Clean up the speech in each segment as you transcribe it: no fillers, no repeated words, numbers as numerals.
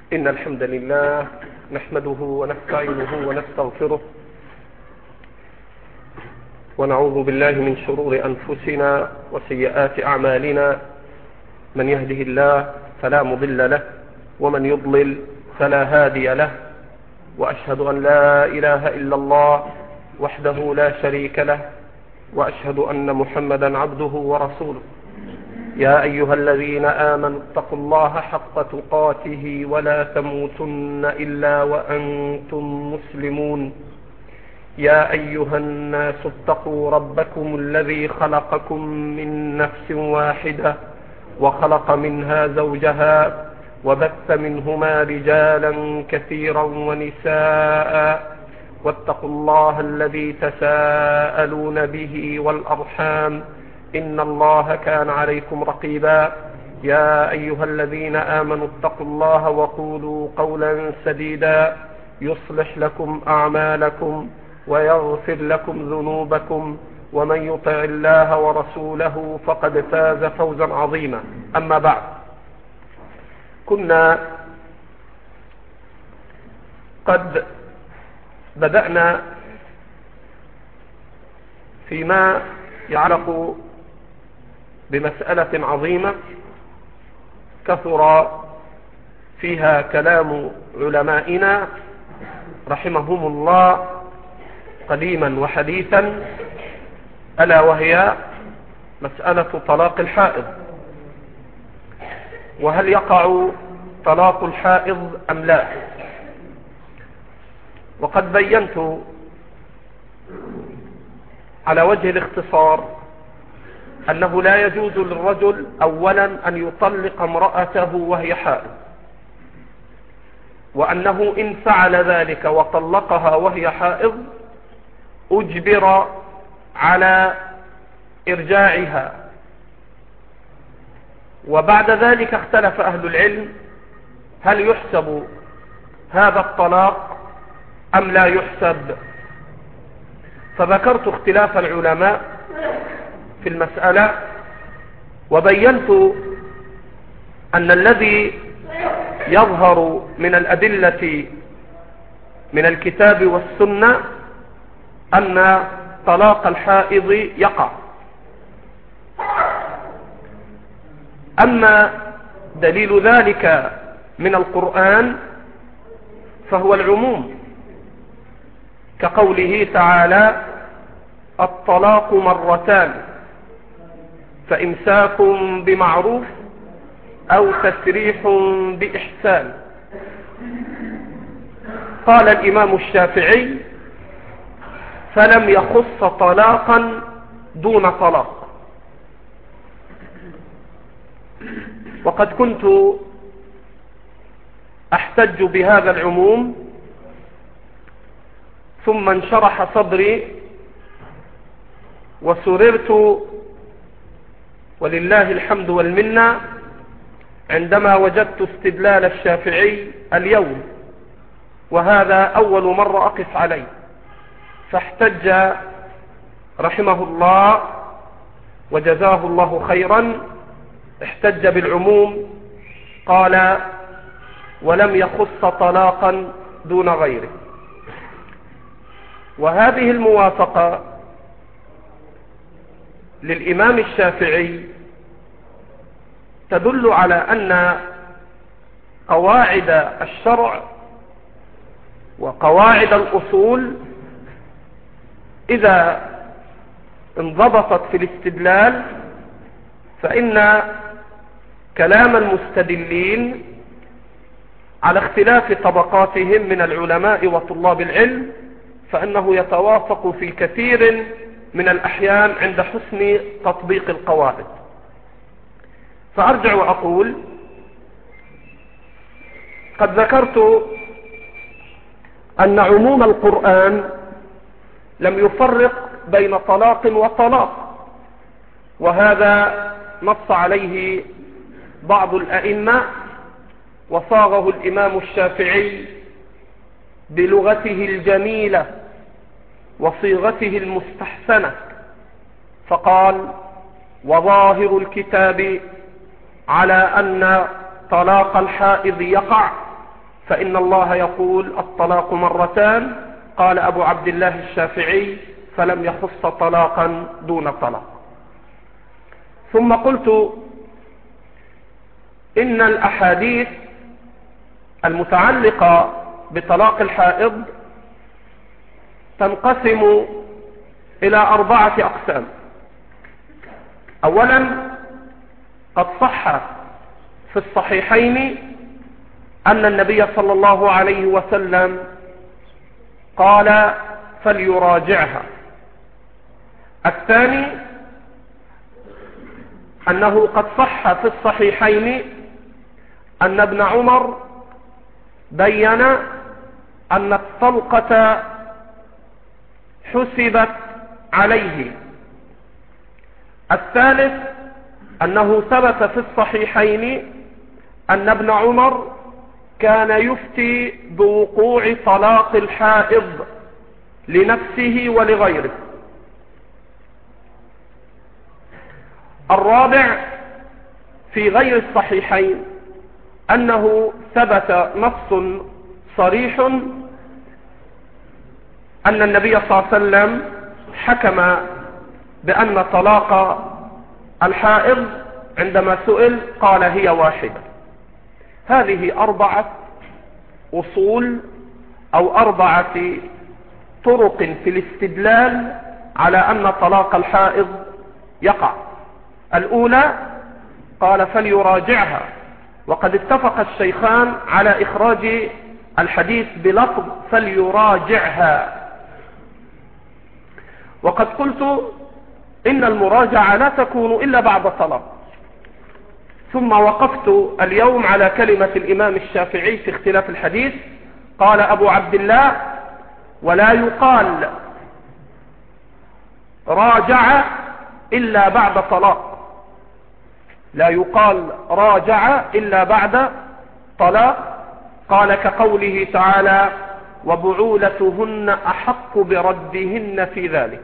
إن الحمد لله نحمده ونستعينه ونستغفره ونعوذ بالله من شرور أنفسنا وسيئات أعمالنا. من يهده الله فلا مضل له ومن يضلل فلا هادي له، وأشهد أن لا إله إلا الله وحده لا شريك له، وأشهد أن محمدا عبده ورسوله. يا أيها الذين آمنوا اتقوا الله حق تقاته ولا تموتن إلا وأنتم مسلمون. يا أيها الناس اتقوا ربكم الذي خلقكم من نفس واحدة وخلق منها زوجها وبث منهما رجالا كثيرا ونساء، واتقوا الله الذي تساءلون به والأرحام إن الله كان عليكم رقيبا. يا أيها الذين آمنوا اتقوا الله وقولوا قولا سديدا يصلح لكم أعمالكم ويغفر لكم ذنوبكم، ومن يطع الله ورسوله فقد فاز فوزا عظيما. أما بعد، كنا قد بدأنا فيما يعلق بمسألة عظيمة كثر فيها كلام علمائنا رحمهم الله قديما وحديثا، ألا وهي مسألة طلاق الحائض، وهل يقع طلاق الحائض أم لا. وقد بينت على وجه الاختصار أنه لا يجوز للرجل أولا أن يطلق امرأته وهي حائض، وأنه إن فعل ذلك وطلقها وهي حائض أجبر على إرجاعها. وبعد ذلك اختلف أهل العلم هل يحسب هذا الطلاق أم لا يحسب، فذكرت اختلاف العلماء في المسألة، وبينت أن الذي يظهر من الأدلة من الكتاب والسنة أن طلاق الحائض يقع. أما دليل ذلك من القرآن فهو العموم، كقوله تعالى: الطلاق مرتان فإمساك بمعروف أو تسريح بإحسان. قال الإمام الشافعي: فلم يخص طلاقا دون طلاق. وقد كنت أحتج بهذا العموم، ثم انشرح صدري وسررت ولله الحمد والمنة عندما وجدت استدلال الشافعي اليوم، وهذا أول مرة أقف عليه. فاحتج رحمه الله وجزاه الله خيرا، احتج بالعموم، قال: ولم يخص طلاقا دون غيره. وهذه الموافقة للإمام الشافعي تدل على أن قواعد الشرع وقواعد الأصول إذا انضبطت في الاستدلال فإن كلام المستدلين على اختلاف طبقاتهم من العلماء وطلاب العلم فإنه يتوافق في كثير من الأحيان عند حسن تطبيق القواعد. فأرجع وأقول: قد ذكرت أن عموم القرآن لم يفرق بين طلاق وطلاق، وهذا نص عليه بعض الأئمة، وصاغه الإمام الشافعي بلغته الجميلة وصيغته المستحسنة، فقال: وظاهر الكتاب على أن طلاق الحائض يقع فإن الله يقول الطلاق مرتان. قال أبو عبد الله الشافعي: فلم يخص طلاقا دون طلاق. ثم قلت إن الأحاديث المتعلقة بطلاق الحائض تنقسم إلى 4 أقسام. أولا، قد صح في الصحيحين أن النبي صلى الله عليه وسلم قال: فليراجعها. الثاني، أنه قد صح في الصحيحين أن ابن عمر بين أن الطلقة حسبت عليه. الثالث، أنه ثبت في الصحيحين أن ابن عمر كان يفتي بوقوع طلاق الحائض لنفسه ولغيره. الرابع، في غير الصحيحين أنه ثبت نص صريح أن النبي صلى الله عليه وسلم حكم بأن طلاق الحائض عندما سئل قال: هي واحدة. هذه 4 أصول أو 4 طرق في الاستدلال على أن طلاق الحائض يقع. الأولى، قال: فليراجعها، وقد اتفق الشيخان على إخراج الحديث بلفظ فليراجعها. وقد قلت إن المراجعة لا تكون إلا بعد طلاق. ثم وقفت اليوم على كلمة الإمام الشافعي في اختلاف الحديث. قال أبو عبد الله: ولا يقال راجع إلا بعد طلاق. لا يقال راجع إلا بعد طلاق. قال: كقوله تعالى: وبعولتهن أحق بردهن في ذلك.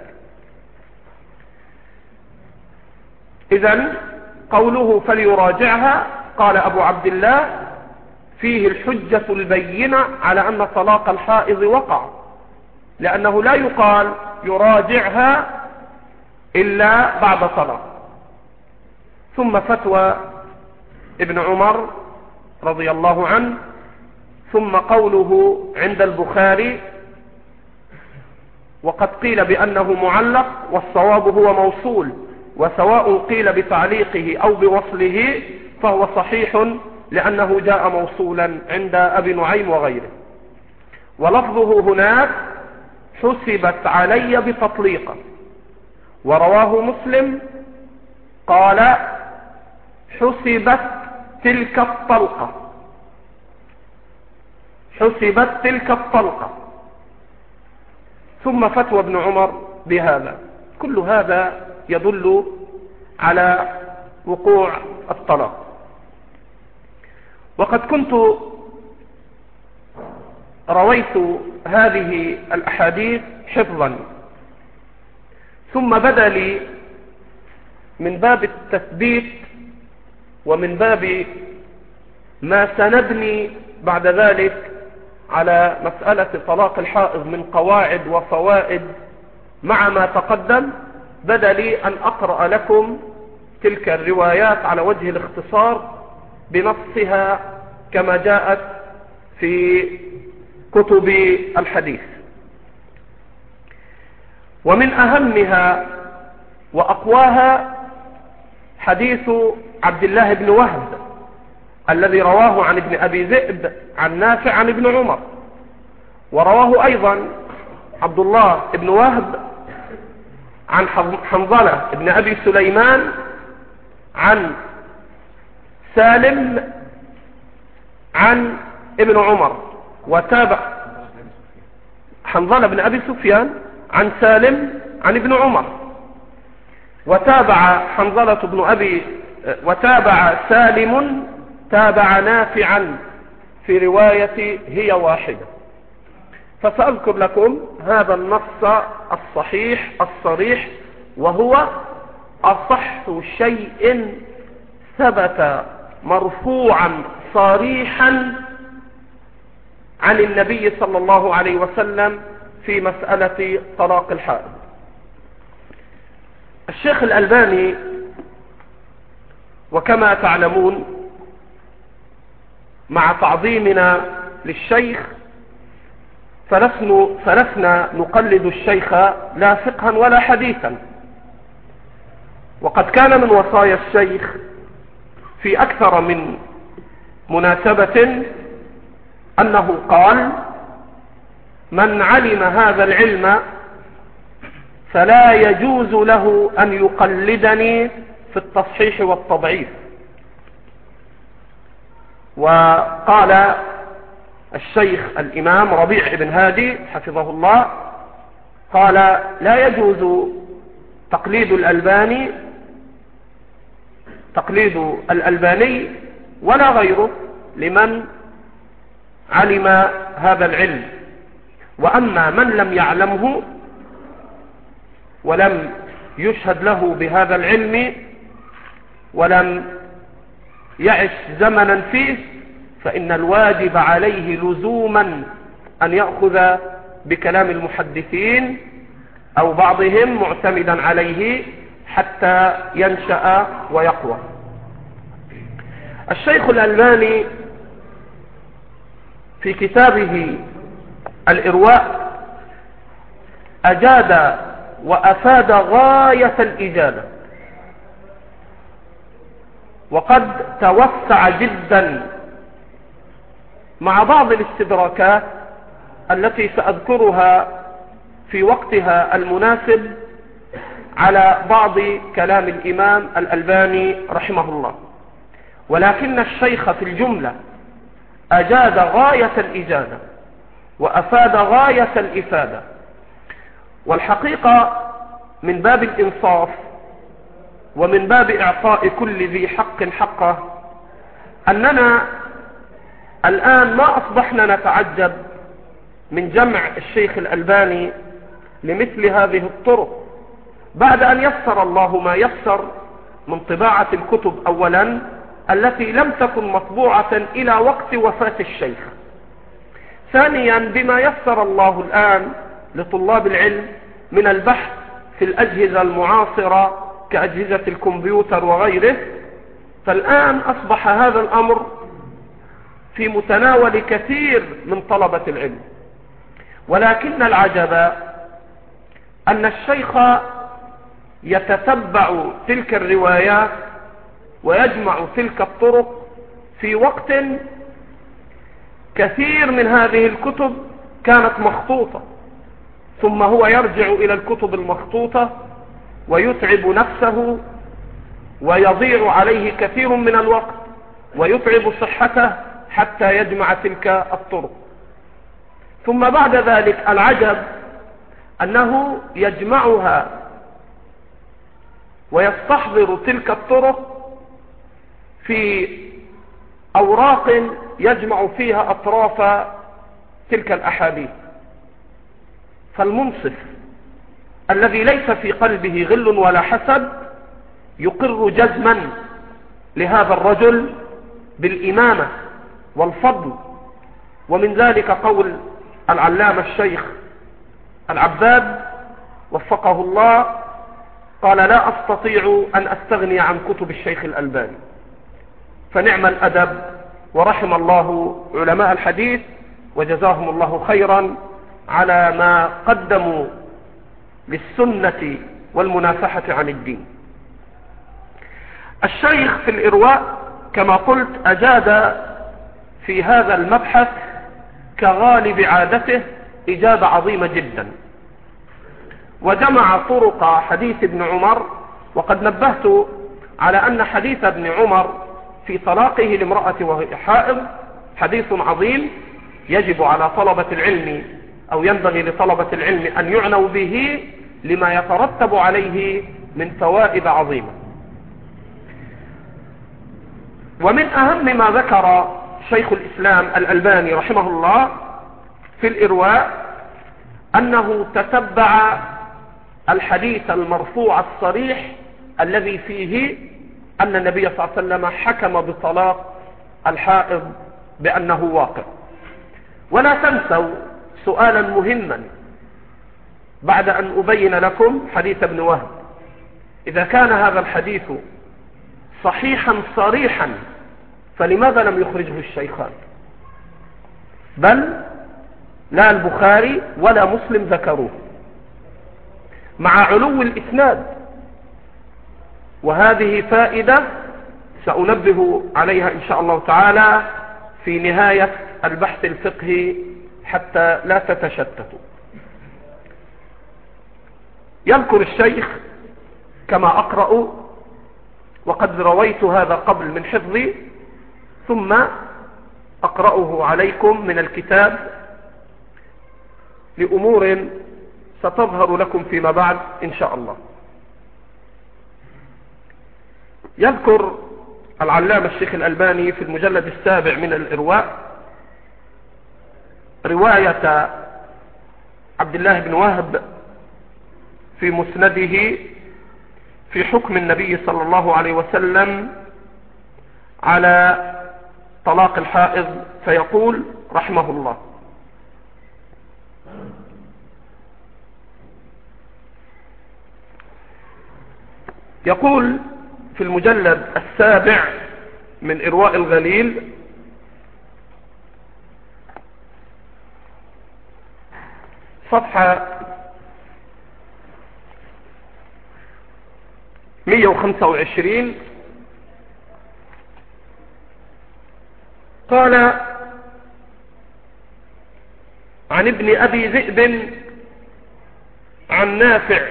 إذن قوله فليراجعها، قال أبو عبد الله، فيه الحجة البينة على أن طلاق الحائض وقع، لأنه لا يقال يراجعها إلا بعد طلاق. ثم فتوى ابن عمر رضي الله عنه، ثم قوله عند البخاري، وقد قيل بأنه معلق والصواب هو موصول، وسواء قيل بتعليقه أو بوصله فهو صحيح لأنه جاء موصولا عند أبي نعيم وغيره. ولفظه هناك حسبت علي بتطليقه. ورواه مسلم قال: حسبت تلك الطلقة، حسبت تلك الطلقة. ثم فتوى ابن عمر بهذا. كل هذا يدل على وقوع الطلاق. وقد كنت رويت هذه الأحاديث حفظا، ثم بدا لي من باب التثبيت ومن باب ما سندني بعد ذلك على مسألة طلاق الحائض من قواعد وفوائد مع ما تقدم، بدا لي أن أقرأ لكم تلك الروايات على وجه الاختصار بنصها كما جاءت في كتب الحديث. ومن أهمها وأقواها حديث عبد الله بن وهب الذي رواه عن ابن أبي ذئب عن نافع عن ابن عمر، ورواه أيضا عبد الله بن وهب عن حنظلة بن أبي سليمان عن سالم عن ابن عمر، وتابع حنظلة بن أبي سفيان عن سالم عن ابن عمر، وتابع حنظلة بن أبي وتابع سالم تابع نافعا في رواية هي واحدة. فسأذكر لكم هذا النص الصحيح الصريح، وهو أصح شيء ثبت مرفوعا صريحا عن النبي صلى الله عليه وسلم في مسألة طلاق الحائض. الشيخ الألباني وكما تعلمون مع تعظيمنا للشيخ فلسنا نقلد الشيخ لا فقها ولا حديثا، وقد كان من وصايا الشيخ في أكثر من مناسبة أنه قال: من علم هذا العلم فلا يجوز له أن يقلدني في التصحيح والتضعيف. وقال الشيخ الإمام ربيع بن هادي حفظه الله قال: لا يجوز تقليد الألباني ولا غيره لمن علم هذا العلم، وأما من لم يعلمه ولم يشهد له بهذا العلم ولم يعش زمنا فيه فإن الواجب عليه لزوما أن يأخذ بكلام المحدثين أو بعضهم معتمدا عليه حتى ينشأ ويقوى. الشيخ الألباني في كتابه الإرواء أجاد وأفاد غاية الإجادة، وقد توسع جدا مع بعض الاستدراكات التي سأذكرها في وقتها المناسب على بعض كلام الإمام الألباني رحمه الله. ولكن الشيخ في الجملة أجاد غاية الإجادة وأفاد غاية الإفادة. والحقيقة من باب الإنصاف ومن باب إعطاء كل ذي حق حقه أننا الآن ما أصبحنا نتعجب من جمع الشيخ الألباني لمثل هذه الطرق بعد أن يسر الله ما يسر من طباعة الكتب أولا التي لم تكن مطبوعة إلى وقت وفاة الشيخ، ثانيا بما يسر الله الآن لطلاب العلم من البحث في الأجهزة المعاصرة كأجهزة الكمبيوتر وغيره، فالآن أصبح هذا الأمر في متناول كثير من طلبة العلم. ولكن العجب أن الشيخ يتتبع تلك الروايات ويجمع تلك الطرق في وقت كثير من هذه الكتب كانت مخطوطة، ثم هو يرجع إلى الكتب المخطوطة ويتعب نفسه ويضيع عليه كثير من الوقت ويتعب صحته حتى يجمع تلك الطرق. ثم بعد ذلك العجب أنه يجمعها ويستحضر تلك الطرق في أوراق يجمع فيها أطراف تلك الأحاديث. فالمنصف الذي ليس في قلبه غل ولا حسد يقر جزما لهذا الرجل بالإمامة والفضل. ومن ذلك قول العلامة الشيخ العباد وفقه الله قال: لا أستطيع أن أستغني عن كتب الشيخ الألباني. فنعم الأدب ورحم الله علماء الحديث وجزاهم الله خيرا على ما قدموا للسنة والمنافحة عن الدين. الشيخ في الإرواء كما قلت أجاد في هذا المبحث كغالب عادته إجابة عظيمة جدا، وجمع طرق حديث ابن عمر. وقد نبهت على أن حديث ابن عمر في طلاقه لامرأة وهي حائض حديث عظيم يجب على طلبة العلم أو ينبغي لطلبة العلم أن يعنوا به لما يترتب عليه من فوائد عظيمة. ومن أهم ما ذكر شيخ الإسلام الألباني رحمه الله في الإرواء أنه تتبع الحديث المرفوع الصريح الذي فيه أن النبي صلى الله عليه وسلم حكم بطلاق الحائض بأنه واقع. ولا تنسوا سؤالا مهما بعد أن أبين لكم حديث ابن وهب. إذا كان هذا الحديث صحيحا صريحا فلماذا لم يخرجه الشيخان؟ بل لا البخاري ولا مسلم ذكروه مع علو الإسناد. وهذه فائدة سأنبه عليها إن شاء الله تعالى في نهاية البحث الفقهي حتى لا تتشتتوا. يذكر الشيخ كما أقرأ، وقد رويت هذا قبل من حفظي، ثم أقرأه عليكم من الكتاب لأمور ستظهر لكم فيما بعد إن شاء الله. يذكر العلامة الشيخ الألباني في المجلد السابع من الإرواء رواية عبد الله بن وهب في مسنده في حكم النبي صلى الله عليه وسلم على طلاق الحائض، فيقول رحمه الله: يقول في المجلد السابع من إرواء الغليل: صفحة 125، قال: عن ابن أبي ذئب عن نافع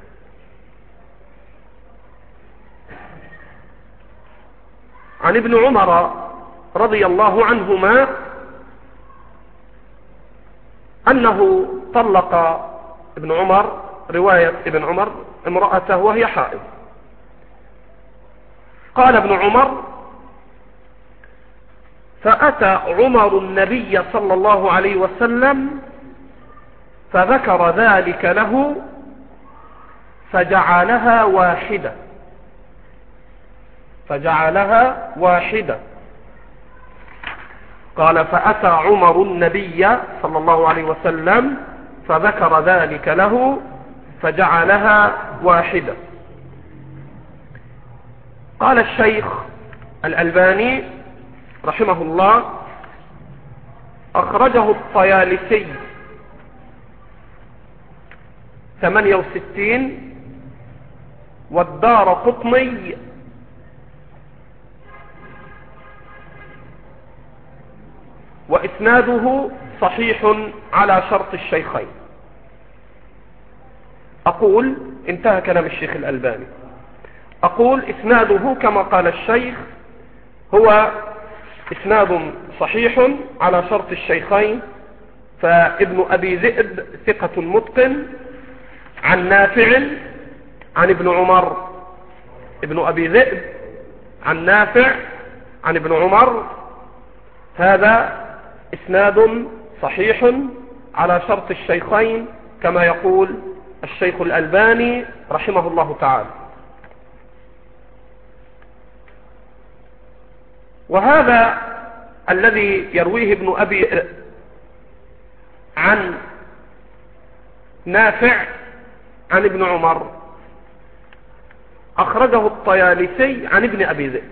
عن ابن عمر رضي الله عنهما أنه طلق ابن عمر، رواية ابن عمر، امرأته وهي حائض. قال ابن عمر: فأتى عمر النبي صلى الله عليه وسلم فذكر ذلك له فجعلها واحدة. قال: فأتى عمر النبي صلى الله عليه وسلم فذكر ذلك له فجعلها واحدة. قال الشيخ الألباني رحمه الله: أخرجه الطيالسي 68 والدارقطني وإسناده صحيح على شرط الشيخين. أقول، انتهى كلام الشيخ الألباني، أقول إسناده كما قال الشيخ هو إسناد صحيح على شرط الشيخين. فابن أبي ذئب ثقة متقن عن نافع عن ابن عمر، ابن أبي ذئب عن نافع عن ابن عمر، هذا إسناد صحيح على شرط الشيخين كما يقول الشيخ الألباني رحمه الله تعالى. وهذا الذي يرويه ابن أبي عن نافع عن ابن عمر أخرجه الطيالسي عن ابن أبي ذئب،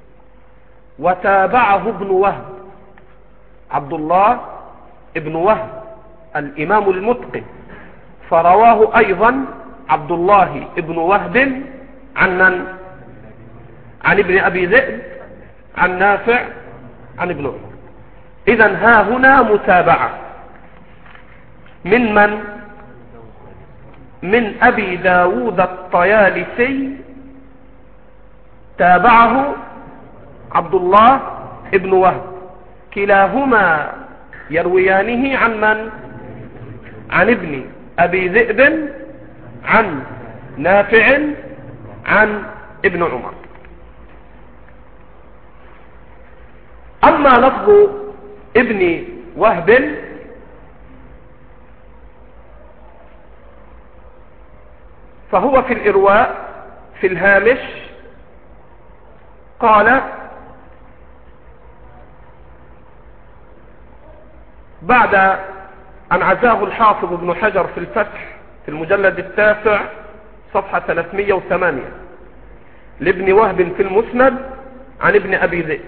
وتابعه ابن وهب، عبد الله ابن وهب الإمام المتقن، فرواه أيضا عبد الله ابن وهب عن من؟ عن ابن أبي ذئب عن نافع عن ابن عمر. إذن ها هنا متابعة من من؟ من أبي داود الطيالسي، تابعه عبد الله ابن وهب، كلاهما يرويانه عن من؟ عن ابن أبي ذئب عن نافع عن ابن عمر. أما لفظ ابن وهب فهو في الإرواء في الهامش قال: بعد أن عزاه الحافظ ابن حجر في الفتح في المجلد 9 صفحة 308 لابن وهب في المسند عن ابن أبي ذئب.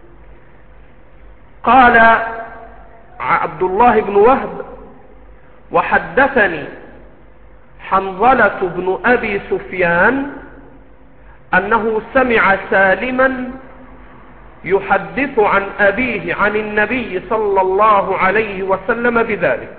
قال عبد الله بن وهب: وحدثني حنظلة بن أبي سفيان أنه سمع سالما يحدث عن أبيه عن النبي صلى الله عليه وسلم بذلك.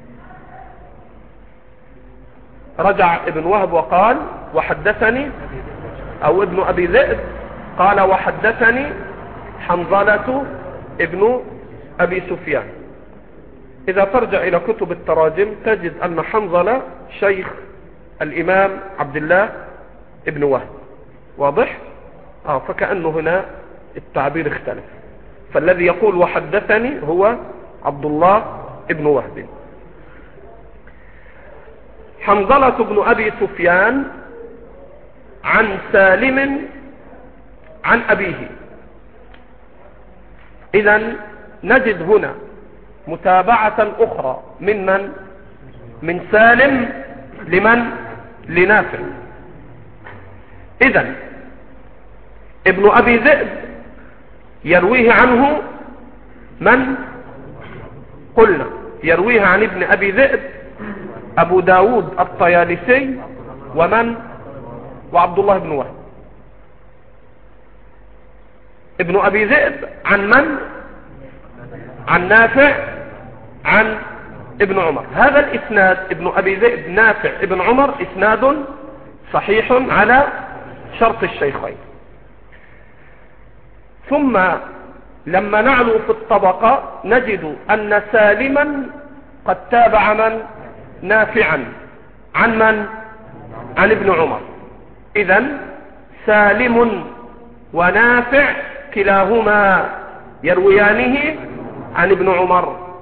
رجع ابن وهب وقال: وحدثني، أو ابن أبي ذئب قال: وحدثني حنظلة ابن أبي سفيان. إذا ترجع إلى كتب التراجم تجد أن حنظلة شيخ الإمام عبد الله ابن وهب. واضح؟ فكأنه هنا التعبير اختلف، فالذي يقول وحدثني هو عبد الله ابن وهب. حنظلة بن أبي سفيان عن سالم عن أبيه. إذن نجد هنا متابعة أخرى من سالم لمن؟ لنافع. إذن ابن أبي ذئب يرويه عنه من؟ قلنا يرويه عن ابن أبي ذئب أبو داود الطيالسي ومن؟ وعبد الله بن وهب. ابن أبي ذئب عن من؟ عن نافع عن ابن عمر. هذا الإسناد ابن أبي ذئب نافع ابن عمر إسناد صحيح على شرط الشيخين. ثم لما نعلو في الطبقة نجد أن سالما قد تابع من؟ نافعا عن من؟ عن ابن عمر. إذن سالم ونافع كلاهما يرويانه عن ابن عمر.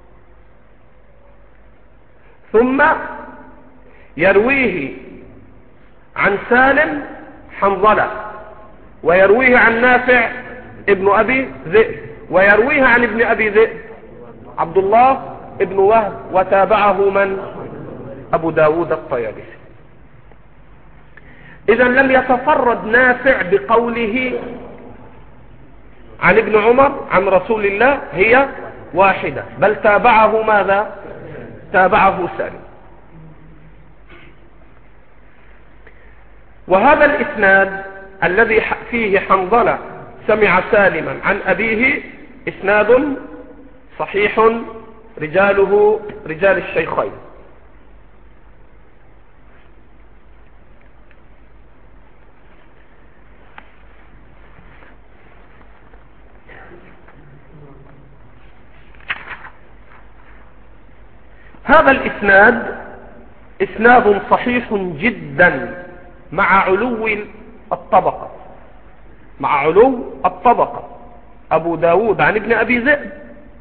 ثم يرويه عن سالم حنظلة، ويرويه عن نافع ابن أبي ذئب، ويرويه عن ابن أبي ذئب عبد الله ابن وهب، وتابعه من؟ أبو داود الطيالسي. إذا لم يتفرد نافع بقوله عن ابن عمر عن رسول الله هي واحدة، بل تابعه ماذا؟ تابعه سالم. وهذا الإسناد الذي فيه حنظلة سمع سالما عن أبيه إسناد صحيح رجاله رجال الشيخين. هذا الإسناد إسناد صحيح جدا مع علو الطبقة، مع علو الطبقة. أبو داود عن ابن أبي ذئب،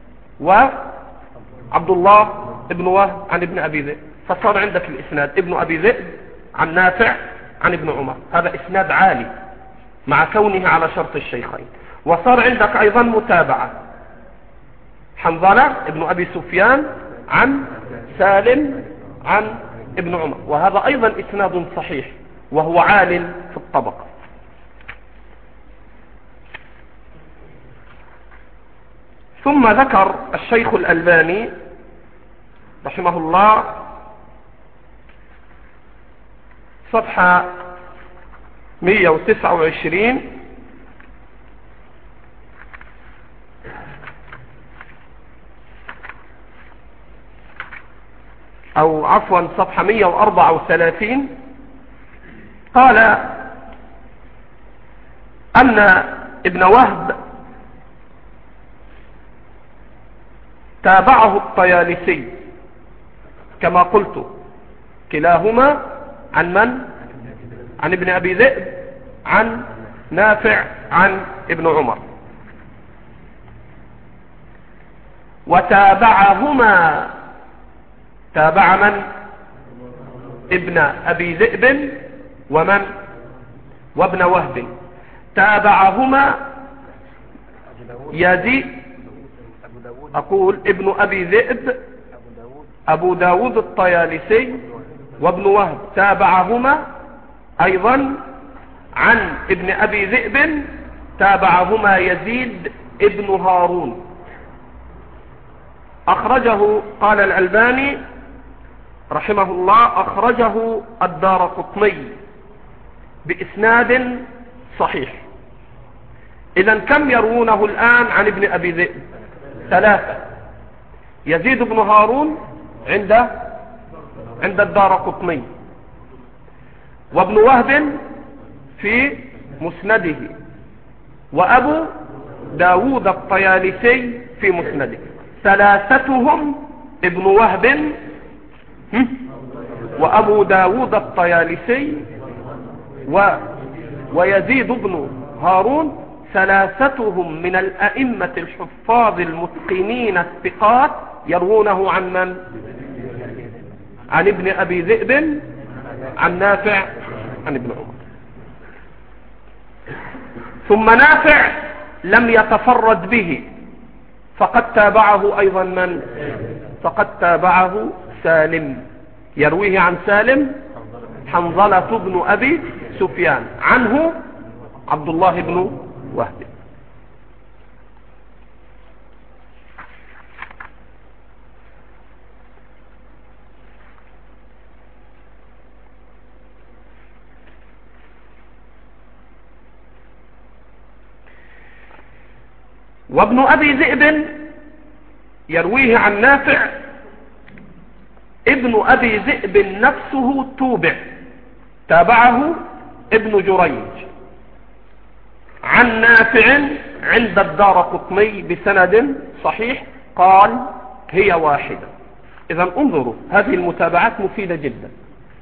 وعبد الله ابن وهب عن ابن أبي ذئب، فصار عندك الإسناد ابن أبي ذئب عن نافع عن ابن عمر. هذا إسناد عالي مع كونه على شرط الشيخين. وصار عندك أيضا متابعة حنظلة ابن أبي سفيان عن سالم عن ابن عمر، وهذا أيضا إسناد صحيح وهو عال في الطبقة. ثم ذكر الشيخ الألباني رحمه الله صفحة 129 أو عفوا صفحة 134، قال أن ابن وهب تابعه الطيالسي كما قلت، كلاهما عن من؟ عن ابن أبي ذئب عن نافع عن ابن عمر. وتابعهما، تابع من؟ ابن أبي ذئب ومن؟ وابن وهب. تابعهما يزيد أقول ابن أبي ذئب أبو داود الطيالسي وابن وهب تابعهما أيضا عن ابن أبي ذئب تابعهما يزيد ابن هارون. أخرجه قال الألباني رحمه الله أخرجه الدارقطني بإسناد صحيح. إذن كم يروونه الآن عن ابن أبي ذئب؟ 3. يزيد بن هارون عند الدارقطني، وابن وهب في مسنده، وأبو داود الطيالسي في مسنده. 3 ابن وهب وأبو داود الطيالسي ويزيد بن هارون 3 من الأئمة الحفاظ المتقنين الثقات يروونه عن من؟ عن ابن أبي ذئب عن نافع عن ابن عمر. ثم نافع لم يتفرد به، فقد تابعه أيضا من؟ فقد تابعه سالم، يرويه عن سالم حنظلة بن أبي سفيان، عنه عبد الله بن وهب. وابن أبي ذئب يرويه عن نافع. ابن أبي ذئب نفسه توبع، تابعه ابن جريج عن نافع عند الدارقطني بسند صحيح قال هي واحدة. إذن انظروا، هذه المتابعات مفيدة جدا.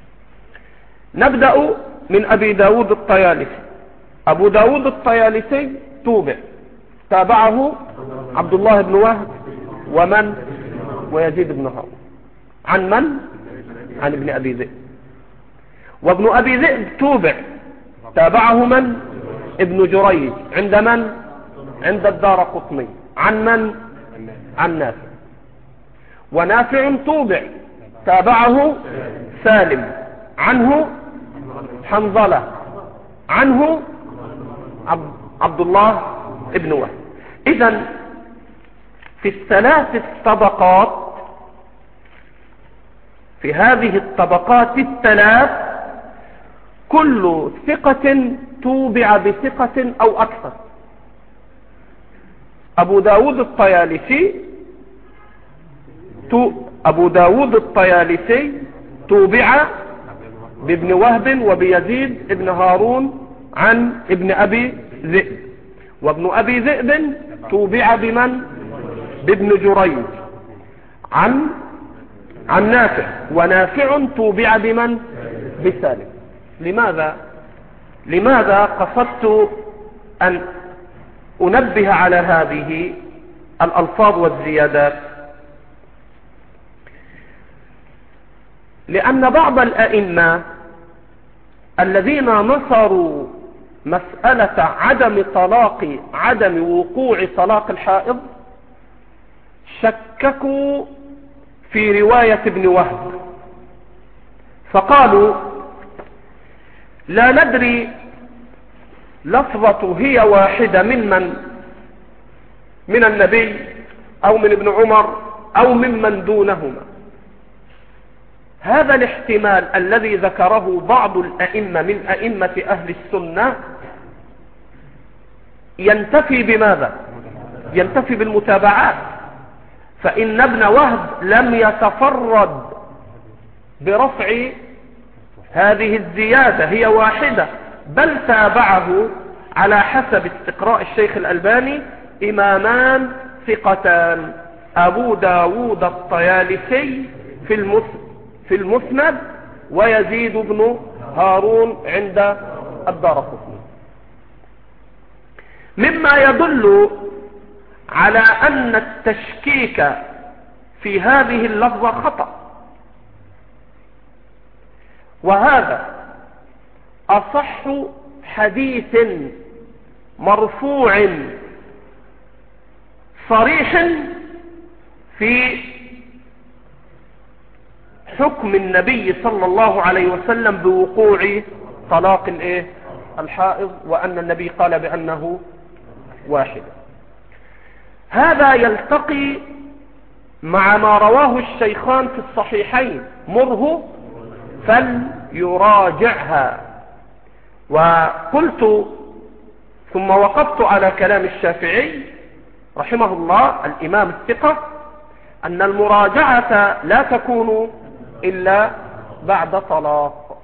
نبدأ من أبي داود الطيالسي. أبو داود الطيالسي توبع، تابعه عبد الله بن وهب ومن؟ ويزيد بن هارون. عن من؟ عن ابن أبي ذئب. وابن أبي ذئب توبع، تابعه من؟ ابن جريج عند من؟ عند الدارقطني. عن من؟ عن نافع. ونافع توبع، تابعه سالم، عنه حنظلة، عنه عبد الله ابن وهب. إذن في الثلاث الطبقات، في هذه الطبقات الثلاث كل ثقة توبع بثقة أو أكثر. أبو داود الطيالسي توبع بابن وهب وبيزيد ابن هارون عن ابن أبي ذئب. وابن أبي ذئب توبع بمن؟ بابن جريج عن نافع. ونافع توبع بمن؟ بسالم. لماذا قصدت أن أنبه على هذه الألفاظ والزيادات؟ لأن بعض الأئمة الذين نصروا مسألة عدم وقوع طلاق الحائض شككوا في رواية ابن وهب، فقالوا لا ندري لفظة هي واحدة من النبي أو من ابن عمر أو ممن دونهما. هذا الاحتمال الذي ذكره بعض الأئمة من أئمة أهل السنة ينتفي بماذا؟ ينتفي بالمتابعات. فإن ابن وهب لم يتفرد برفع هذه الزيادة هي واحدة، بل تابعه على حسب استقراء الشيخ الألباني إمامان ثقتان: أبو داود الطيالسي في المسند، ويزيد بن هارون عند الدارقطني، مما يدل على أن التشكيك في هذه اللفظة خطأ. وهذا أصح حديث مرفوع صريح في حكم النبي صلى الله عليه وسلم بوقوع طلاق الحائض، وأن النبي قال بأنه واحد. هذا يلتقي مع ما رواه الشيخان في الصحيحين: مره فليراجعها. وقلت ثم وقفت على كلام الشافعي رحمه الله الإمام الثقة أن المراجعة لا تكون إلا بعد طلاق.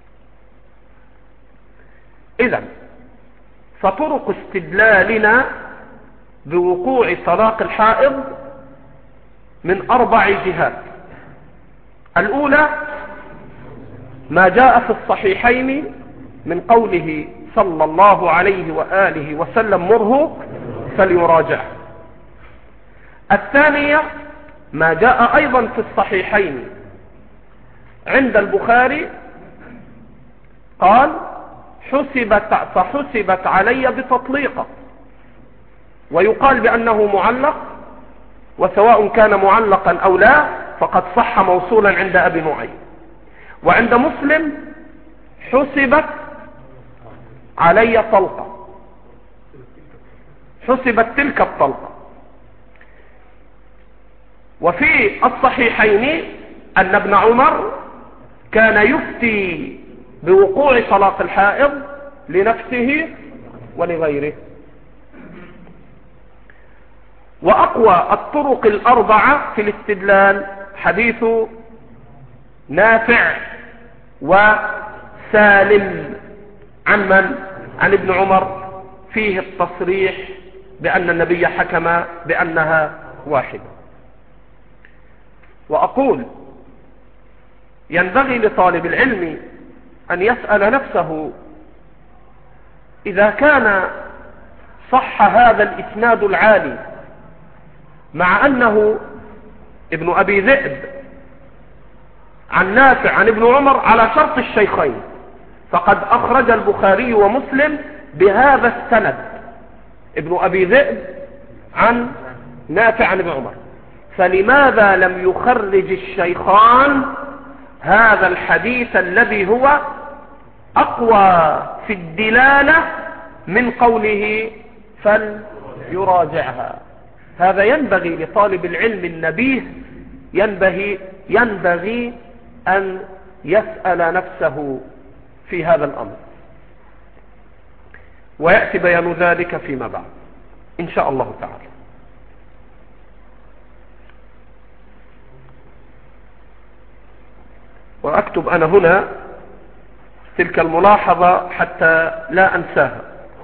إذن فطرق استدلالنا بوقوع طلاق الحائض من 4 جهات. الأولى ما جاء في الصحيحين من قوله صلى الله عليه وآله وسلم: مره فليراجع. الثانية ما جاء أيضا في الصحيحين عند البخاري قال: فحسبت علي بتطليقة، ويقال بأنه معلق، وسواء كان معلقا أو لا فقد صح موصولا عند أبي نعيم. وعند مسلم: حسبت علي طلقة، حسبت تلك الطلقة. وفي الصحيحين أن ابن عمر كان يفتي بوقوع طلاق الحائض لنفسه ولغيره. وأقوى الطرق 4 في الاستدلال حديث نافع وسالم عن ابن عمر فيه التصريح بأن النبي حكم بأنها واحدة. وأقول ينبغي لطالب العلم أن يسأل نفسه: إذا كان صح هذا الإسناد العالي مع أنه ابن أبي ذئب عن نافع عن ابن عمر على شرط الشيخين، فقد أخرج البخاري ومسلم بهذا السند ابن أبي ذئب عن نافع عن ابن عمر، فلماذا لم يخرج الشيخان هذا الحديث الذي هو أقوى في الدلالة من قوله فليراجعها؟ هذا ينبغي لطالب العلم النبيه، ينبغي أن يسأل نفسه في هذا الأمر، ويأتي بيان ذلك فيما بعد إن شاء الله تعالى. وأكتب أنا هنا تلك الملاحظة حتى لا أنساها.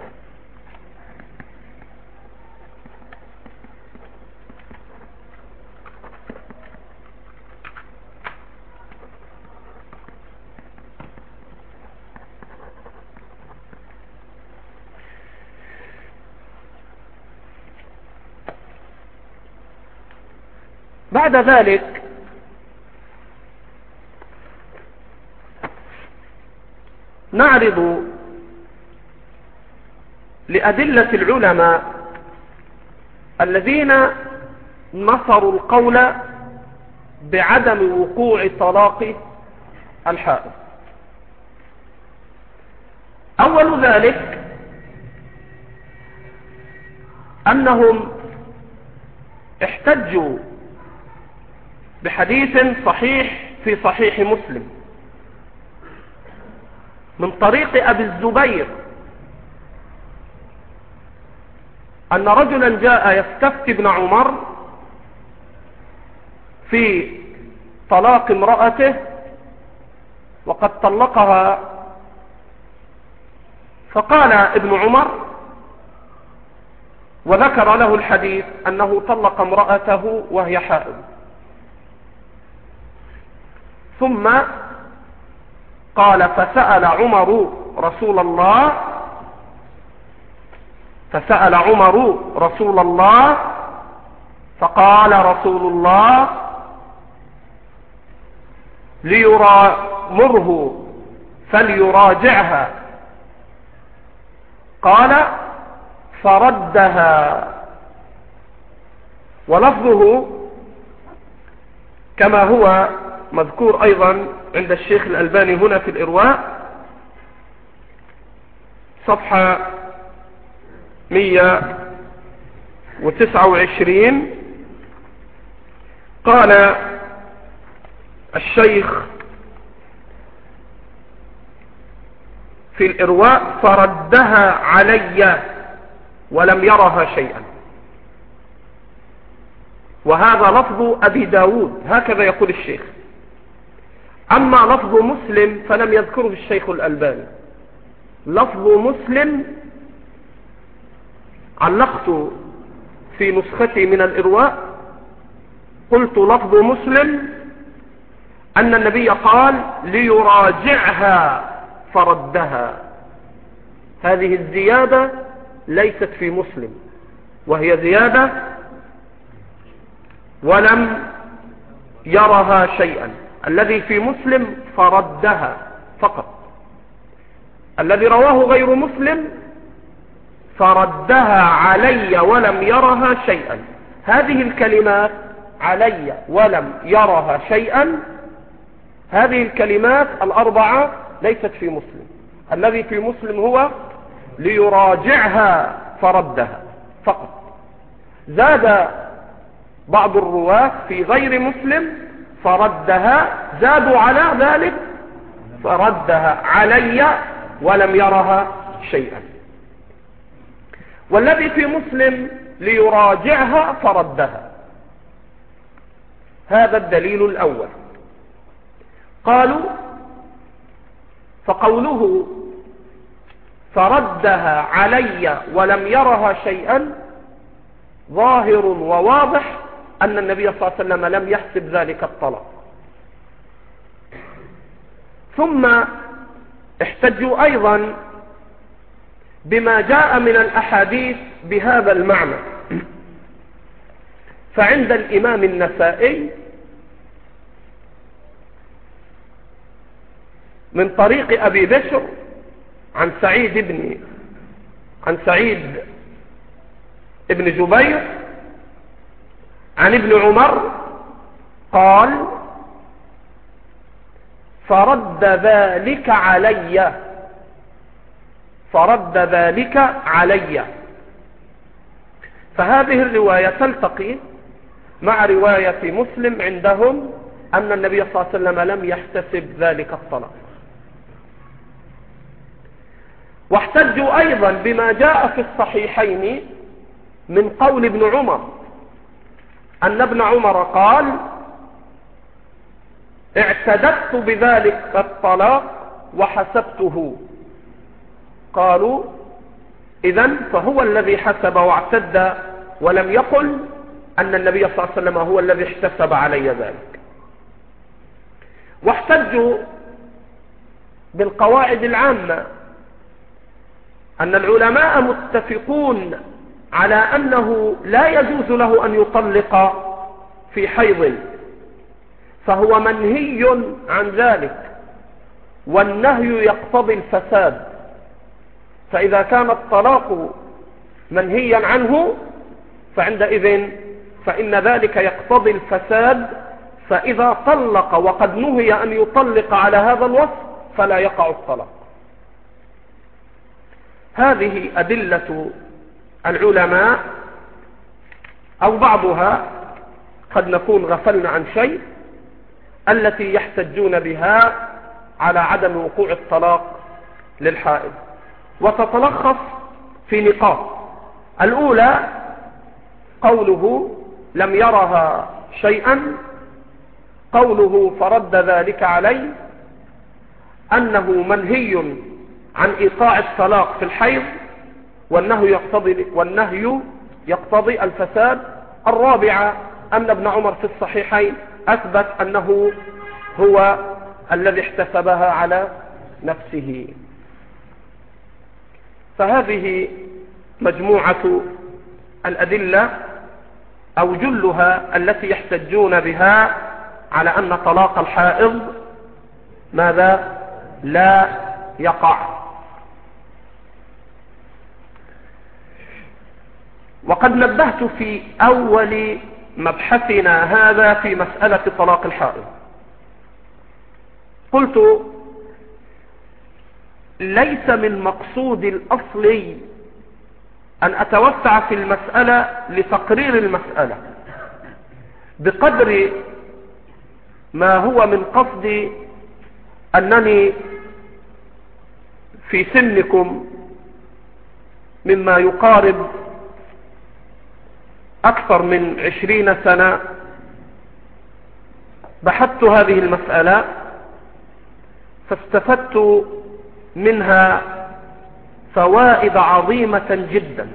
بعد ذلك نعرض لأدلة العلماء الذين نصروا القول بعدم وقوع طلاق الحائض. أول ذلك أنهم احتجوا بحديث صحيح في صحيح مسلم من طريق أبي الزبير أن رجلا جاء يستفتي ابن عمر في طلاق امرأته وقد طلقها، فقال ابن عمر وذكر له الحديث أنه طلق امرأته وهي حائض، ثم قال فسأل عمر رسول الله فقال رسول الله مره فليراجعها، قال فردها. ولفظه كما هو مذكور أيضا عند الشيخ الألباني هنا في الإرواء صفحة 129. قال الشيخ في الإرواء: فردها علي ولم يرها شيئا. وهذا لفظ أبي داود، هكذا يقول الشيخ. أما لفظ مسلم فلم يذكره الشيخ الألباني. لفظ مسلم علقت في نسختي من الإرواء، قلت لفظ مسلم أن النبي قال: ليراجعها فردها. هذه الزيادة ليست في مسلم، وهي زيادة ولم يرها شيئا. الذي في مسلم فردها فقط. الذي رواه غير مسلم فردها علي ولم يرها شيئا. هذه الكلمات علي ولم يرها شيئا، هذه الكلمات الأربعة ليست في مسلم. الذي في مسلم هو ليراجعها فردها فقط. زاد بعض الرواة في غير مسلم فردها، زادوا على ذلك فردها علي ولم يرها شيئا. والذي في مسلم ليراجعها فردها. هذا الدليل الأول. قالوا: فقوله فردها علي ولم يرها شيئا ظاهر وواضح أن النبي صلى الله عليه وسلم لم يحسب ذلك الطلاق. ثم احتجوا أيضا بما جاء من الأحاديث بهذا المعنى. فعند الإمام النسائي من طريق أبي بشر عن سعيد ابن جبير عن ابن عمر قال: فرد ذلك علي. فهذه الرواية تلتقي مع رواية مسلم عندهم أن النبي صلى الله عليه وسلم لم يحتسب ذلك الطلاق. واحتجوا أيضا بما جاء في الصحيحين من قول ابن عمر أن ابن عمر قال: اعتددت بذلك الطلاق وحسبته. قالوا: إذن فهو الذي حسب واعتد، ولم يقل أن النبي صلى الله عليه وسلم هو الذي احتسب علي ذلك. واحتجوا بالقواعد العامة أن العلماء متفقون على أنه لا يجوز له أن يطلق في حيض، فهو منهي عن ذلك، والنهي يقتضي الفساد. فإذا كان الطلاق منهيا عنه فعندئذ فإن ذلك يقتضي الفساد، فإذا طلق وقد نهي أن يطلق على هذا الوصف فلا يقع الطلاق. هذه أدلة العلماء أو بعضها، قد نكون غفلنا عن شيء، التي يحتجون بها على عدم وقوع الطلاق للحائض، وتتلخص في نقاط. الأولى قوله لم يرها شيئا، قوله فرد ذلك علي، أنه منهي عن إيقاع الطلاق في الحيض، والنهي يقتضي الفساد. الرابعة أن ابن عمر في الصحيحين أثبت أنه هو الذي احتسبها على نفسه. فهذه مجموعة الأدلة أو جلها التي يحتجون بها على أن طلاق الحائض ماذا؟ لا يقع. وقد نبهت في أول مبحثنا هذا في مسألة طلاق الحائض. قلت ليس من مقصود الأصلي أن أتوسع في المسألة لتقرير المسألة بقدر ما هو من قصدي أنني في سنكم مما يقارب أكثر من 20 سنة بحثت هذه المسألة فاستفدت منها فوائد عظيمة جدا،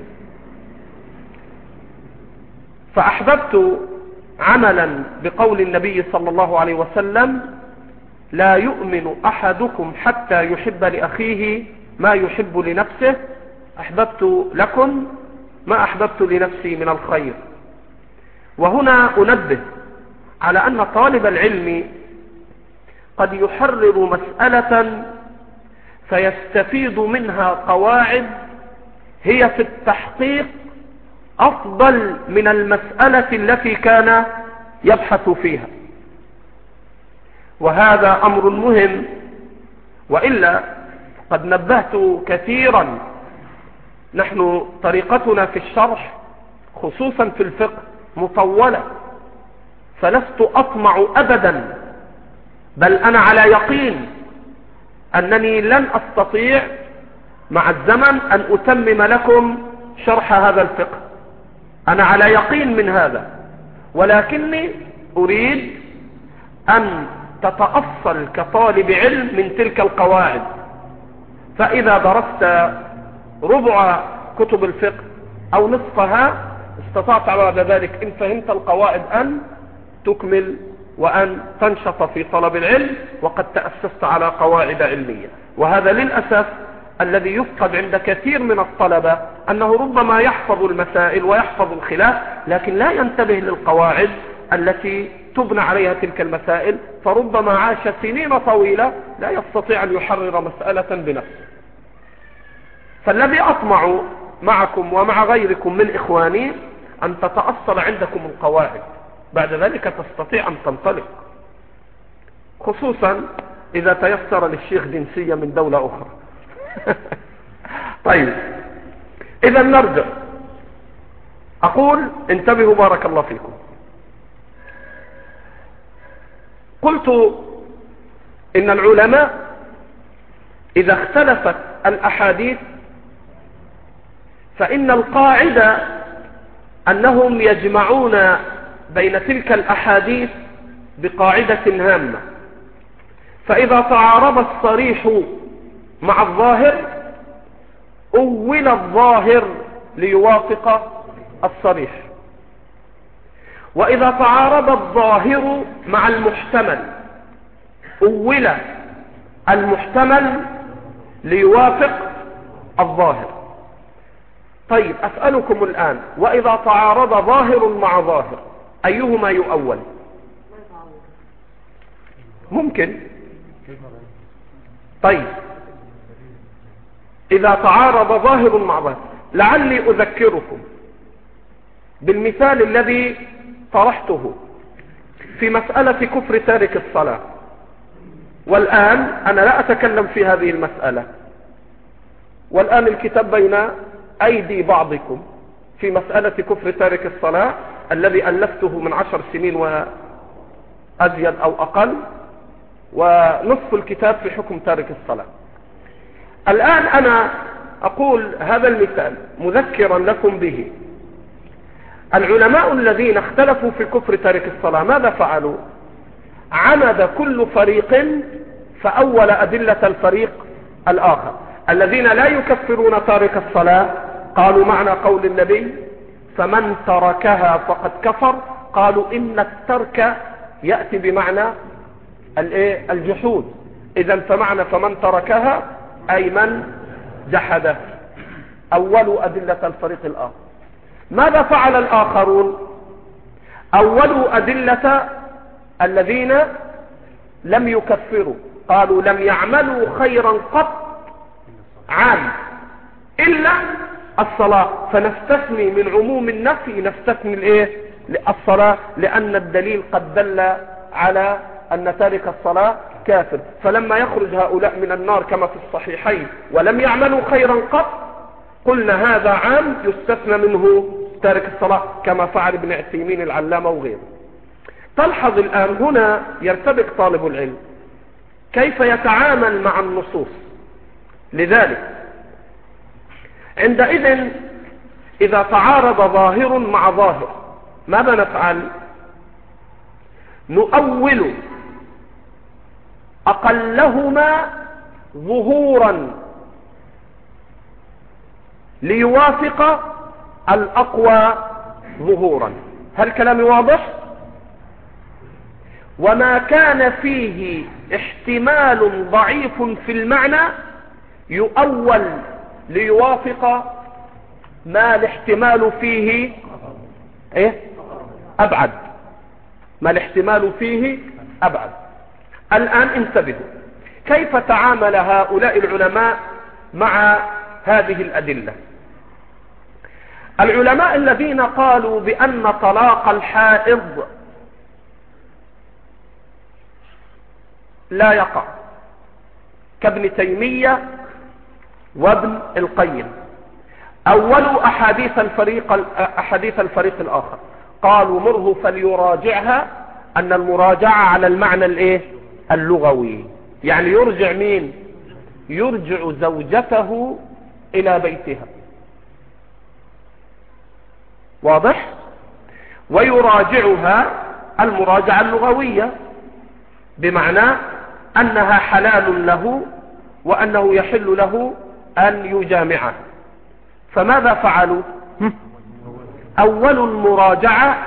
فأحببت عملا بقول النبي صلى الله عليه وسلم: لا يؤمن أحدكم حتى يحب لأخيه ما يحب لنفسه. أحببت لكم ما أحببت لنفسي من الخير. وهنا أنبه على أن طالب العلم قد يحرر مسألة فيستفيد منها قواعد هي في التحقيق أفضل من المسألة التي كان يبحث فيها، وهذا أمر مهم. وإلا قد نبهت كثيرا، نحن طريقتنا في الشرح خصوصا في الفقه مطولة، فلست أطمع أبدا، بل أنا على يقين أنني لن أستطيع مع الزمن أن أتمم لكم شرح هذا الفقه، أنا على يقين من هذا، ولكني أريد أن تتأصل كطالب علم من تلك القواعد. فإذا درست ربع كتب الفقه أو نصفها استطعت بعد ذلك إن فهمت القواعد أن تكمل وأن تنشط في طلب العلم وقد تأسست على قواعد علمية. وهذا للأسف الذي يفقد عند كثير من الطلبة، أنه ربما يحفظ المسائل ويحفظ الخلاف لكن لا ينتبه للقواعد التي تبنى عليها تلك المسائل، فربما عاش سنين طويلة لا يستطيع أن يحرر مسألة بنفسه. فالذي أطمع معكم ومع غيركم من إخواني أن تتأصل عندكم القواعد، بعد ذلك تستطيع أن تنطلق، خصوصا إذا تيسر للشيخ جنسية من دولة أخرى. طيب، إذا نرجع. أقول انتبهوا بارك الله فيكم. قلت إن العلماء إذا اختلفت الأحاديث فإن القاعدة أنهم يجمعون بين تلك الأحاديث بقاعدة هامة، فإذا تعارض الصريح مع الظاهر أول الظاهر ليوافق الصريح، وإذا تعارض الظاهر مع المحتمل أول المحتمل ليوافق الظاهر. طيب، أسألكم الآن، وإذا تعارض ظاهر مع ظاهر أيهما يؤول؟ ممكن. طيب، إذا تعارض ظاهر مع ظاهر، لعلي أذكركم بالمثال الذي طرحته في مسألة كفر تارك الصلاة. والآن أنا لا أتكلم في هذه المسألة، والآن الكتاب بين أيدي بعضكم في مسألة كفر تارك الصلاة الذي ألفته من 10 سنين وأزيد أو أقل، ونصف الكتاب في حكم تارك الصلاة. الآن أنا أقول هذا المثال مذكرا لكم به. العلماء الذين اختلفوا في كفر تارك الصلاة ماذا فعلوا؟ عمد كل فريق فأول أدلة الفريق الآخر. الذين لا يكفرون تارك الصلاة قالوا معنى قول النبي: فمن تركها فقد كفر. قالوا إن الترك يأتي بمعنى الجحود، إذن فمعنى فمن تركها أي من جحده. أول أدلة الفريق الآخر. ماذا فعل الآخرون؟ أولوا أدلة الذين لم يكفروا، قالوا لم يعملوا خيرا قط عام إلا الصلاة، فنستثني من عموم النفي نستثني الصلاة، لأن الدليل قد دل على أن تارك الصلاة كافر. فلما يخرج هؤلاء من النار كما في الصحيحين ولم يعملوا خيرا قط، قلنا هذا عام يستثنى منه تارك الصلاة، كما فعل ابن عثيمين العلامة وغيره. تلحظ الآن هنا يرتبك طالب العلم كيف يتعامل مع النصوص. لذلك عندئذ إذا تعارض ظاهر مع ظاهر ماذا نفعل؟ نؤول أقلهما ظهورا ليوافق الأقوى ظهورا. هل كلامي واضح؟ وما كان فيه احتمال ضعيف في المعنى يؤول ليوافق ما الاحتمال فيه أبعد، ما الاحتمال فيه أبعد. الآن انتبهوا كيف تعامل هؤلاء العلماء مع هذه الأدلة. العلماء الذين قالوا بأن طلاق الحائض لا يقع كابن تيمية وابن القيم أولوا أحاديث الفريق الآخر، قالوا مره فليراجعها، أن المراجعة على المعنى اللغوي، يعني يرجع مين؟ يرجع زوجته إلى بيتها، واضح؟ ويراجعها المراجعة اللغوية، بمعنى أنها حلال له وأنه يحل له أن يجامعها. فماذا فعلوا؟ أول المراجعة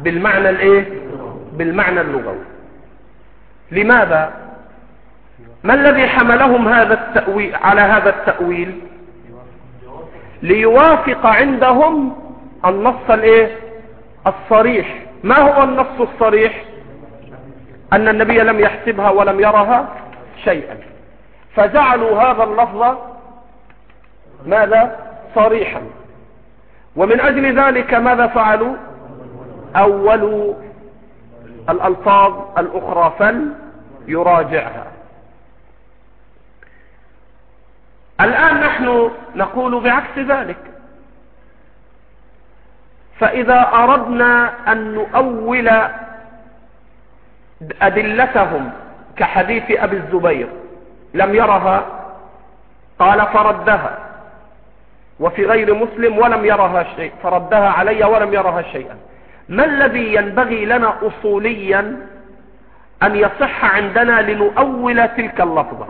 بالمعنى اللغوي. لماذا؟ ما الذي حملهم على هذا التأويل؟ ليوافق عندهم النص الصريح. ما هو النص الصريح؟ أن النبي لم يحسبها ولم يرها شيئا، فجعلوا هذا اللفظ ماذا؟ صريحا. ومن أجل ذلك ماذا فعلوا؟ أولوا الألفاظ الأخرى فليراجعها. الآن نحن نقول بعكس ذلك. فإذا أردنا أن نؤول أدلتهم كحديث أبي الزبير لم يرها قال فردها، وفي غير مسلم ولم يرها شيء فردها علي ولم يرها شيئا، ما الذي ينبغي لنا أصوليا أن يصح عندنا لنؤول تلك اللفظة؟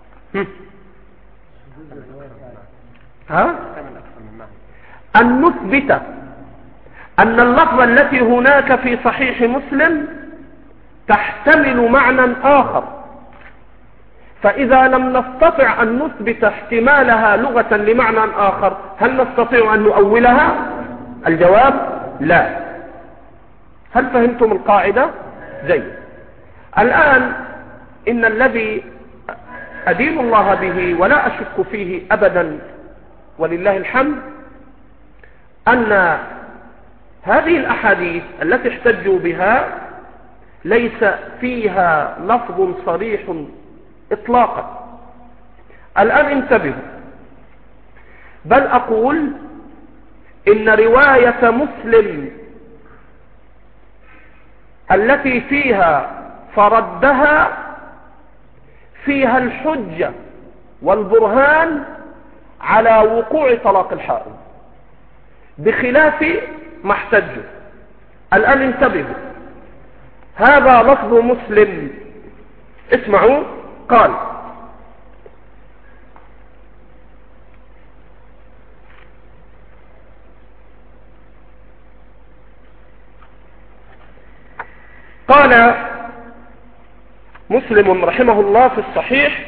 أن نثبت أن اللفظة التي هناك في صحيح مسلم تحتمل معنى آخر. فإذا لم نستطع أن نثبت احتمالها لغة لمعنى آخر، هل نستطيع أن نؤولها؟ الجواب لا. هل فهمتم القاعدة؟ جيد. الآن إن الذي أدين الله به ولا أشك فيه أبدا ولله الحمد أن هذه الأحاديث التي احتجوا بها ليس فيها لفظ صريح إطلاقا. الآن انتبهوا، بل أقول إن رواية مسلم التي فيها فردها فيها الحجة والبرهان على وقوع طلاق الحائض بخلاف ما احتجوا. الآن انتبهوا، هذا لفظ مسلم، اسمعوا، قال مسلم رحمه الله في الصحيح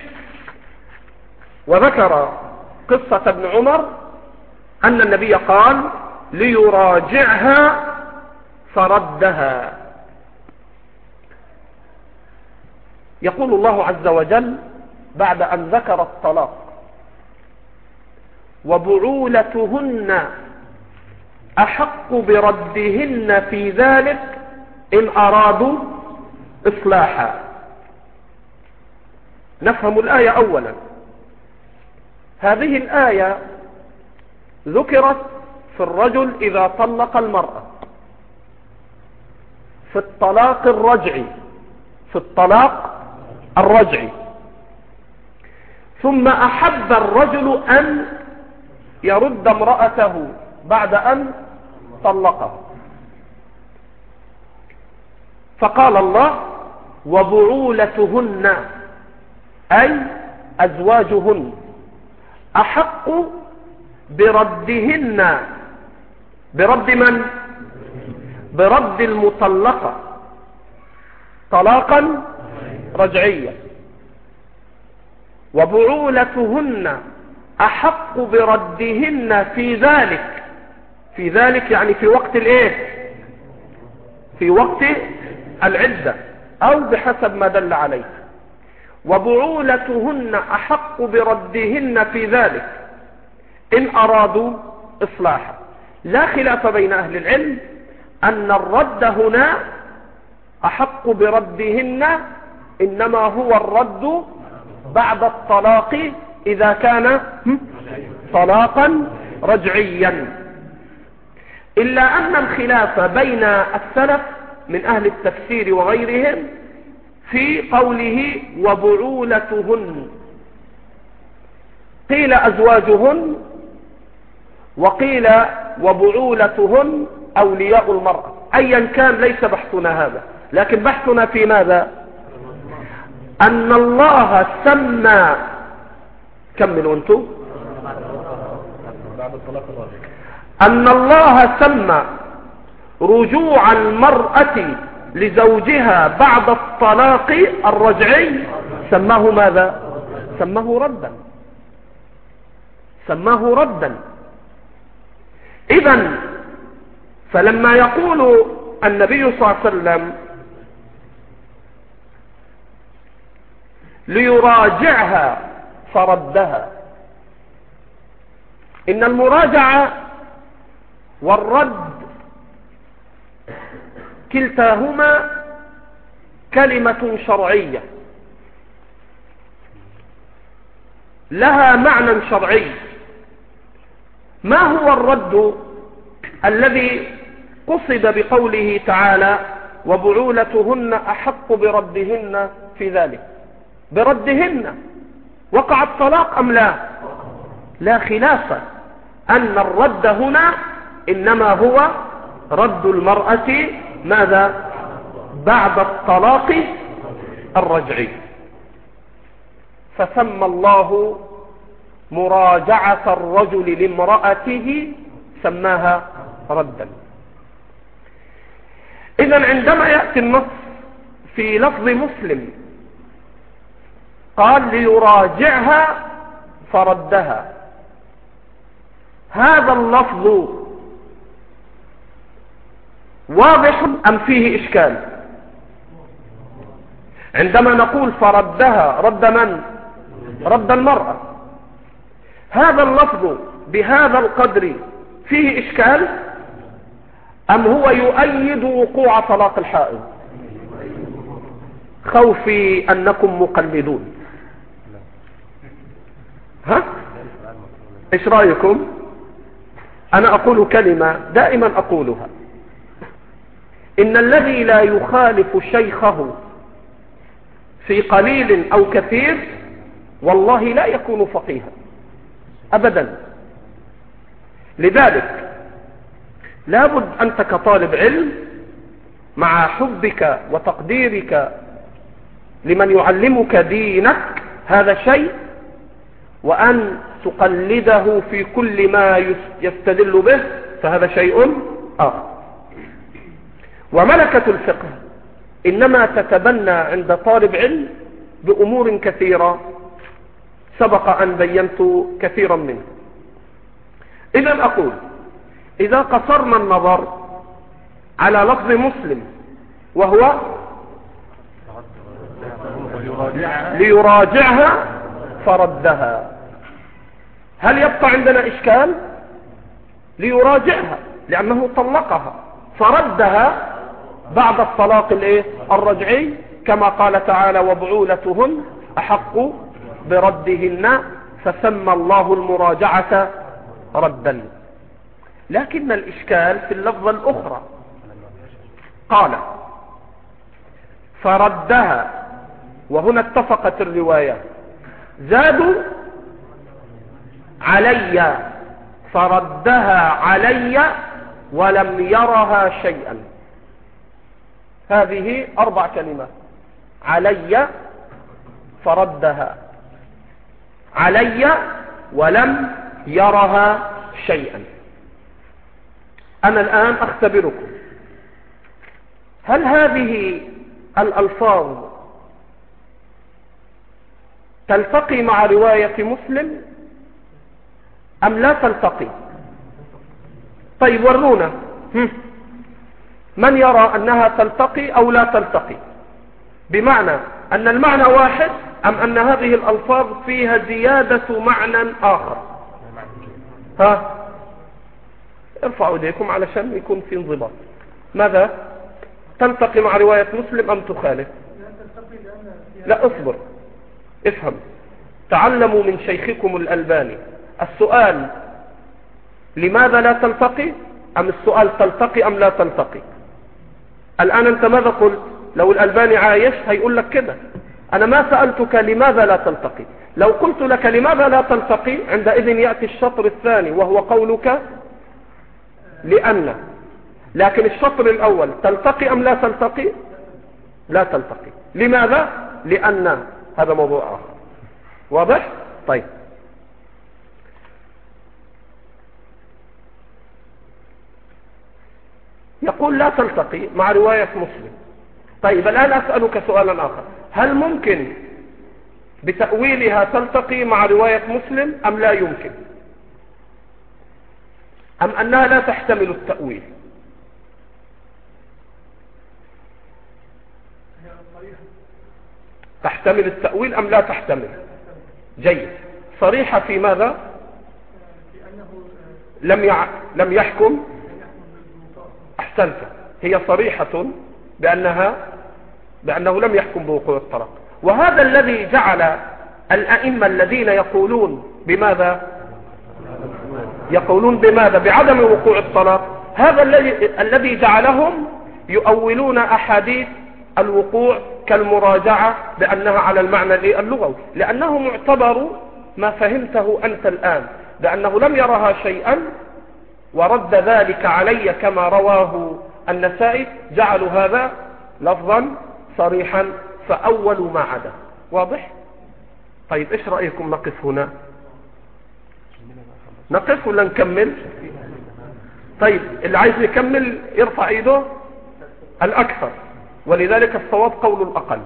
وذكر قصة ابن عمر أن النبي قال ليراجعها فردها. يقول الله عز وجل بعد أن ذكر الطلاق وبعولتهن أحق بردهن في ذلك إن أرادوا إصلاحا. نفهم الآية أولا. هذه الآية ذكرت في الرجل إذا طلق المرأة في الطلاق الرجعي، في الطلاق الرجعي، ثم أحب الرجل أن يرد امرأته بعد أن طلقها، فقال الله وبعولتهن أي أزواجهن أحق بردهن. برد من؟ برد المطلقة طلاقا رجعيا. وبعولتهن أحق بردهن في ذلك. في ذلك يعني في وقت الايه؟ في وقت العدة أو بحسب ما دل عليه. وبعولتهن أحق بردهن في ذلك إن أرادوا إصلاحا. لا خلاف بين أهل العلم أن الرد هنا أحق بردهن إنما هو الرد بعد الطلاق إذا كان طلاقا رجعيا، إلا أن الخلاف بين السلف من أهل التفسير وغيرهم في قوله وبعولتهن. قيل أزواجهن وقيل وبعولتهن أولياء المرأة. أيا كان ليس بحثنا هذا، لكن بحثنا في ماذا؟ أن الله سمى، كملوا أنتم، أن الله سمى رجوع المرأة لزوجها بعد الطلاق الرجعي سماه ماذا؟ سماه ردا. سماه ردا. إذن فلما يقول النبي صلى الله عليه وسلم ليراجعها فردها، إن المراجعة والرد كلتاهما كلمة شرعية لها معنى شرعي. ما هو الرد الذي قصد بقوله تعالى وبعولتهن أحق بردهن في ذلك؟ بردهن. وقع الطلاق أم لا؟ لا خلاف أن الرد هنا إنما هو رد المرأة ماذا؟ بعد الطلاق الرجعي. فسمى الله مراجعة الرجل لامرأته سماها ردا. إذن عندما يأتي النص في لفظ مسلم قال ليراجعها فردها، هذا اللفظ واضح أم فيه إشكال؟ عندما نقول فردها رد من؟ رد المرأة. هذا اللفظ بهذا القدر فيه إشكال أم هو يؤيد وقوع طلاق الحائض؟ خوفي أنكم مقلدون. ها؟ إيش رأيكم؟ أنا أقول كلمة دائما أقولها، إن الذي لا يخالف شيخه في قليل أو كثير والله لا يكون فقيها أبدا. لذلك لابد أنت كطالب علم مع حبك وتقديرك لمن يعلمك دينك هذا شيء، وأن تقلده في كل ما يستدل به فهذا شيء آخر. وملكة الفقه إنما تتبنى عند طالب علم بأمور كثيرة سبق أن بينت كثيرا منه. إذن أقول إذا قصرنا النظر على لفظ مسلم وهو ليراجعها فردها، هل يبقى عندنا إشكال؟ ليراجعها لأنه طلقها فردها بعد الطلاق الرجعي، كما قال تعالى وبعولتهن أحق بردهن، فسمى الله المراجعة ردا. لكن الإشكال في اللفظة الأخرى، قال فردها، وهنا اتفقت الروايات، زادوا علي، فردها علي ولم يرها شيئا. هذه 4 كلمات، علي فردها، علي ولم يرها شيئا. أنا الآن أختبركم، هل هذه الألفاظ تلتقي مع رواية مسلم أم لا تلتقي؟ طيب ورونا، من يرى أنها تلتقي أو لا تلتقي؟ بمعنى أن المعنى واحد أم أن هذه الألفاظ فيها زيادة معنى آخر؟ ارفعوا ايديكم علشان يكون في انضباط. ماذا؟ تلتقي مع رواية مسلم أم تخالف؟ لا، اصبر، افهم، تعلموا من شيخكم الألباني. السؤال لماذا لا تلتقي، أم السؤال تلتقي أم لا تلتقي؟ الآن أنت ماذا قلت؟ لو الألباني عايش هيقول لك كده. أنا ما سألتك لماذا لا تلتقي. لو قلت لك لماذا لا تلتقي، عندئذ يأتي الشطر الثاني وهو قولك لأن. لكن الشطر الأول تلتقي أم لا تلتقي؟ لا تلتقي. لماذا؟ لأن هذا موضوع آخر. واضح؟ طيب، يقول لا تلتقي مع رواية مسلم. طيب الآن أسألك سؤالا آخر، هل ممكن بتأويلها تلتقي مع رواية مسلم أم لا يمكن؟ أم أنها لا تحتمل التأويل؟ تحتمل التأويل أم لا تحتمل؟ جيد. صريحة في ماذا؟ لم يحكم. أحسنت، هي صريحة بأنه لم يحكم بوقوع الطلاق. وهذا الذي جعل الأئمة الذين يقولون بماذا؟ يقولون بماذا؟ بعدم وقوع الطلاق. هذا الذي جعلهم يؤولون أحاديث الوقوع كالمراجعة بأنها على المعنى اللغوي، لأنهم اعتبروا ما فهمته أنت الآن بأنه لم يرها شيئا ورد ذلك علي كما رواه النسائي، جعلوا هذا لفظا صريحا فأولوا ما عدا. واضح؟ طيب ايش رأيكم نقف هنا؟ نقف ولا نكمل؟ طيب اللي عايز يكمل يرفع ايده الأكثر، ولذلك الصواب قول الأقل.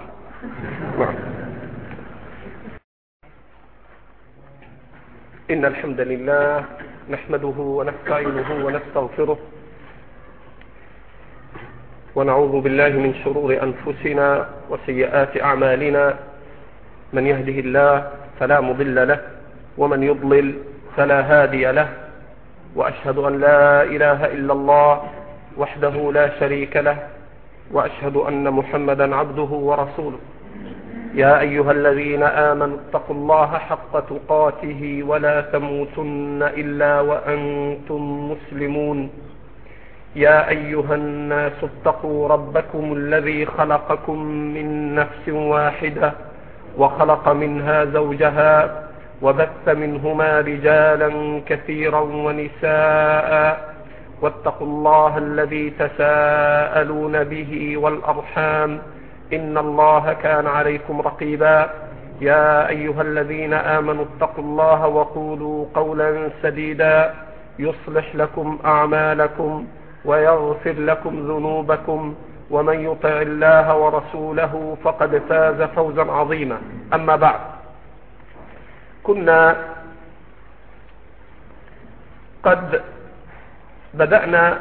إن الحمد لله نحمده ونستعينه ونستغفره، ونعوذ بالله من شرور أنفسنا وسيئات أعمالنا، من يهده الله فلا مضل له ومن يضلل فلا هادي له، وأشهد أن لا إله إلا الله وحده لا شريك له، وأشهد أن محمدا عبده ورسوله. يا أيها الذين آمنوا اتقوا الله حق تقاته ولا تموتن إلا وأنتم مسلمون. يا أيها الناس اتقوا ربكم الذي خلقكم من نفس واحدة وخلق منها زوجها وبث منهما رجالا كثيرا ونساء، واتقوا الله الذي تساءلون به والأرحام إن الله كان عليكم رقيبا. يا أيها الذين آمنوا اتقوا الله وقولوا قولا سديدا يصلح لكم أعمالكم ويغفر لكم ذنوبكم، ومن يطع الله ورسوله فقد فاز فوزا عظيما. أما بعد، كنا قد بدأنا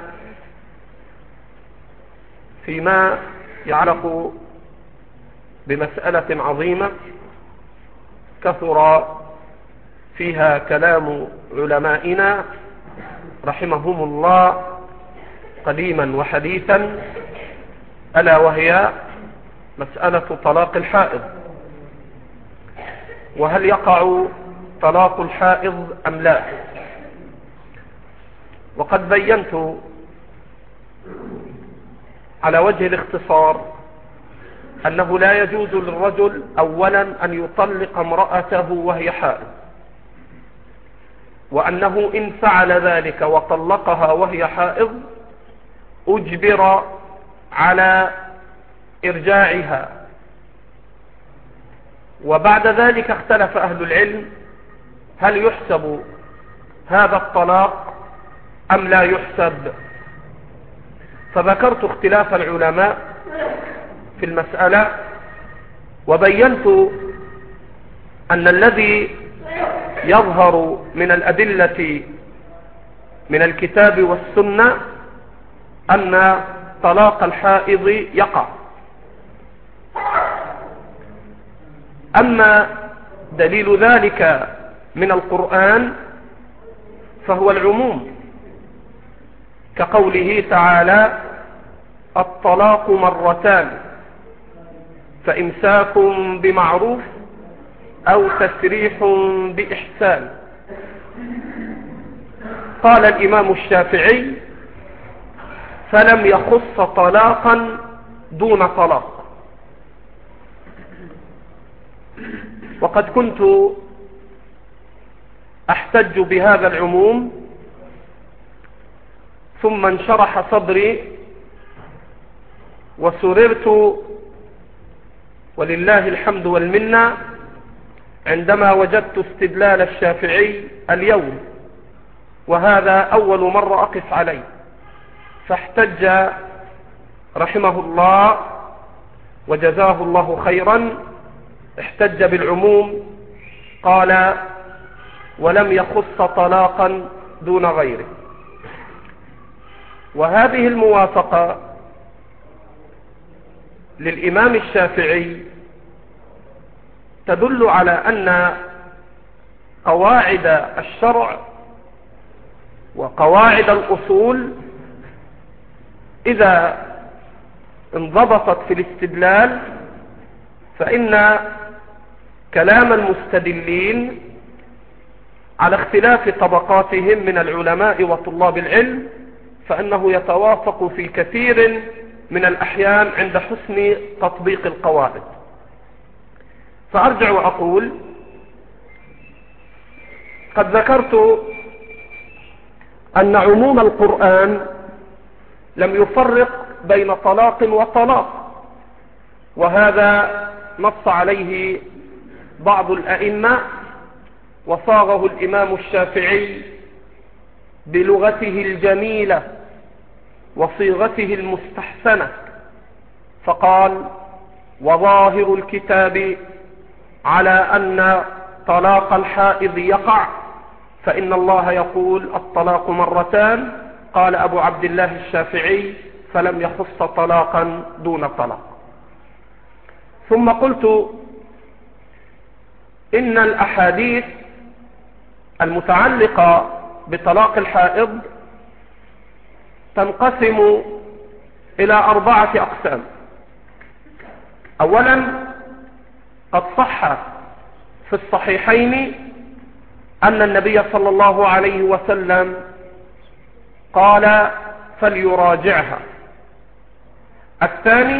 فيما يعلق بمسألة عظيمة كثر فيها كلام علمائنا رحمهم الله قديما وحديثا، ألا وهي مسألة طلاق الحائض، وهل يقع طلاق الحائض أم لا؟ وقد بينت على وجه الاختصار أنه لا يجوز للرجل أولا أن يطلق امرأته وهي حائض، وأنه إن فعل ذلك وطلقها وهي حائض أجبر على إرجاعها. وبعد ذلك اختلف أهل العلم هل يحسب هذا الطلاق أم لا يحسب، فذكرت اختلاف العلماء في المسألة، وبينت أن الذي يظهر من الأدلة من الكتاب والسنة أن طلاق الحائض يقع. أما دليل ذلك من القرآن فهو العموم، كقوله تعالى: الطلاق مرتان فإمساك بمعروف أو تسريح بإحسان. قال الإمام الشافعي: فلم يخص طلاقا دون طلاق. وقد كنت أحتج بهذا العموم، ثم انشرح صدري وسررت ولله الحمد والمنة عندما وجدت استدلال الشافعي اليوم، وهذا أول مرة أقف عليه. فاحتج رحمه الله وجزاه الله خيرا، احتج بالعموم، قال: ولم يخص طلاقا دون غيره. وهذه الموافقة للإمام الشافعي تدل على أن قواعد الشرع وقواعد الأصول إذا انضبطت في الاستدلال فإن كلام المستدلين على اختلاف طبقاتهم من العلماء وطلاب العلم فإنه يتوافق في كثير من الأحيان عند حسن تطبيق القواعد. فأرجع وأقول: قد ذكرت أن عموم القرآن لم يفرق بين طلاق وطلاق، وهذا نص عليه بعض الأئمة وصاغه الإمام الشافعي بلغته الجميلة وصيغته المستحسنة، فقال: وظاهر الكتاب على أن طلاق الحائض يقع، فإن الله يقول: الطلاق مرتان. قال أبو عبد الله الشافعي: فلم يخص طلاقا دون طلاق. ثم قلت إن الأحاديث المتعلقة بطلاق الحائض تنقسم إلى 4 أقسام. أولا، قد صح في الصحيحين أن النبي صلى الله عليه وسلم قال: فليراجعها. الثاني،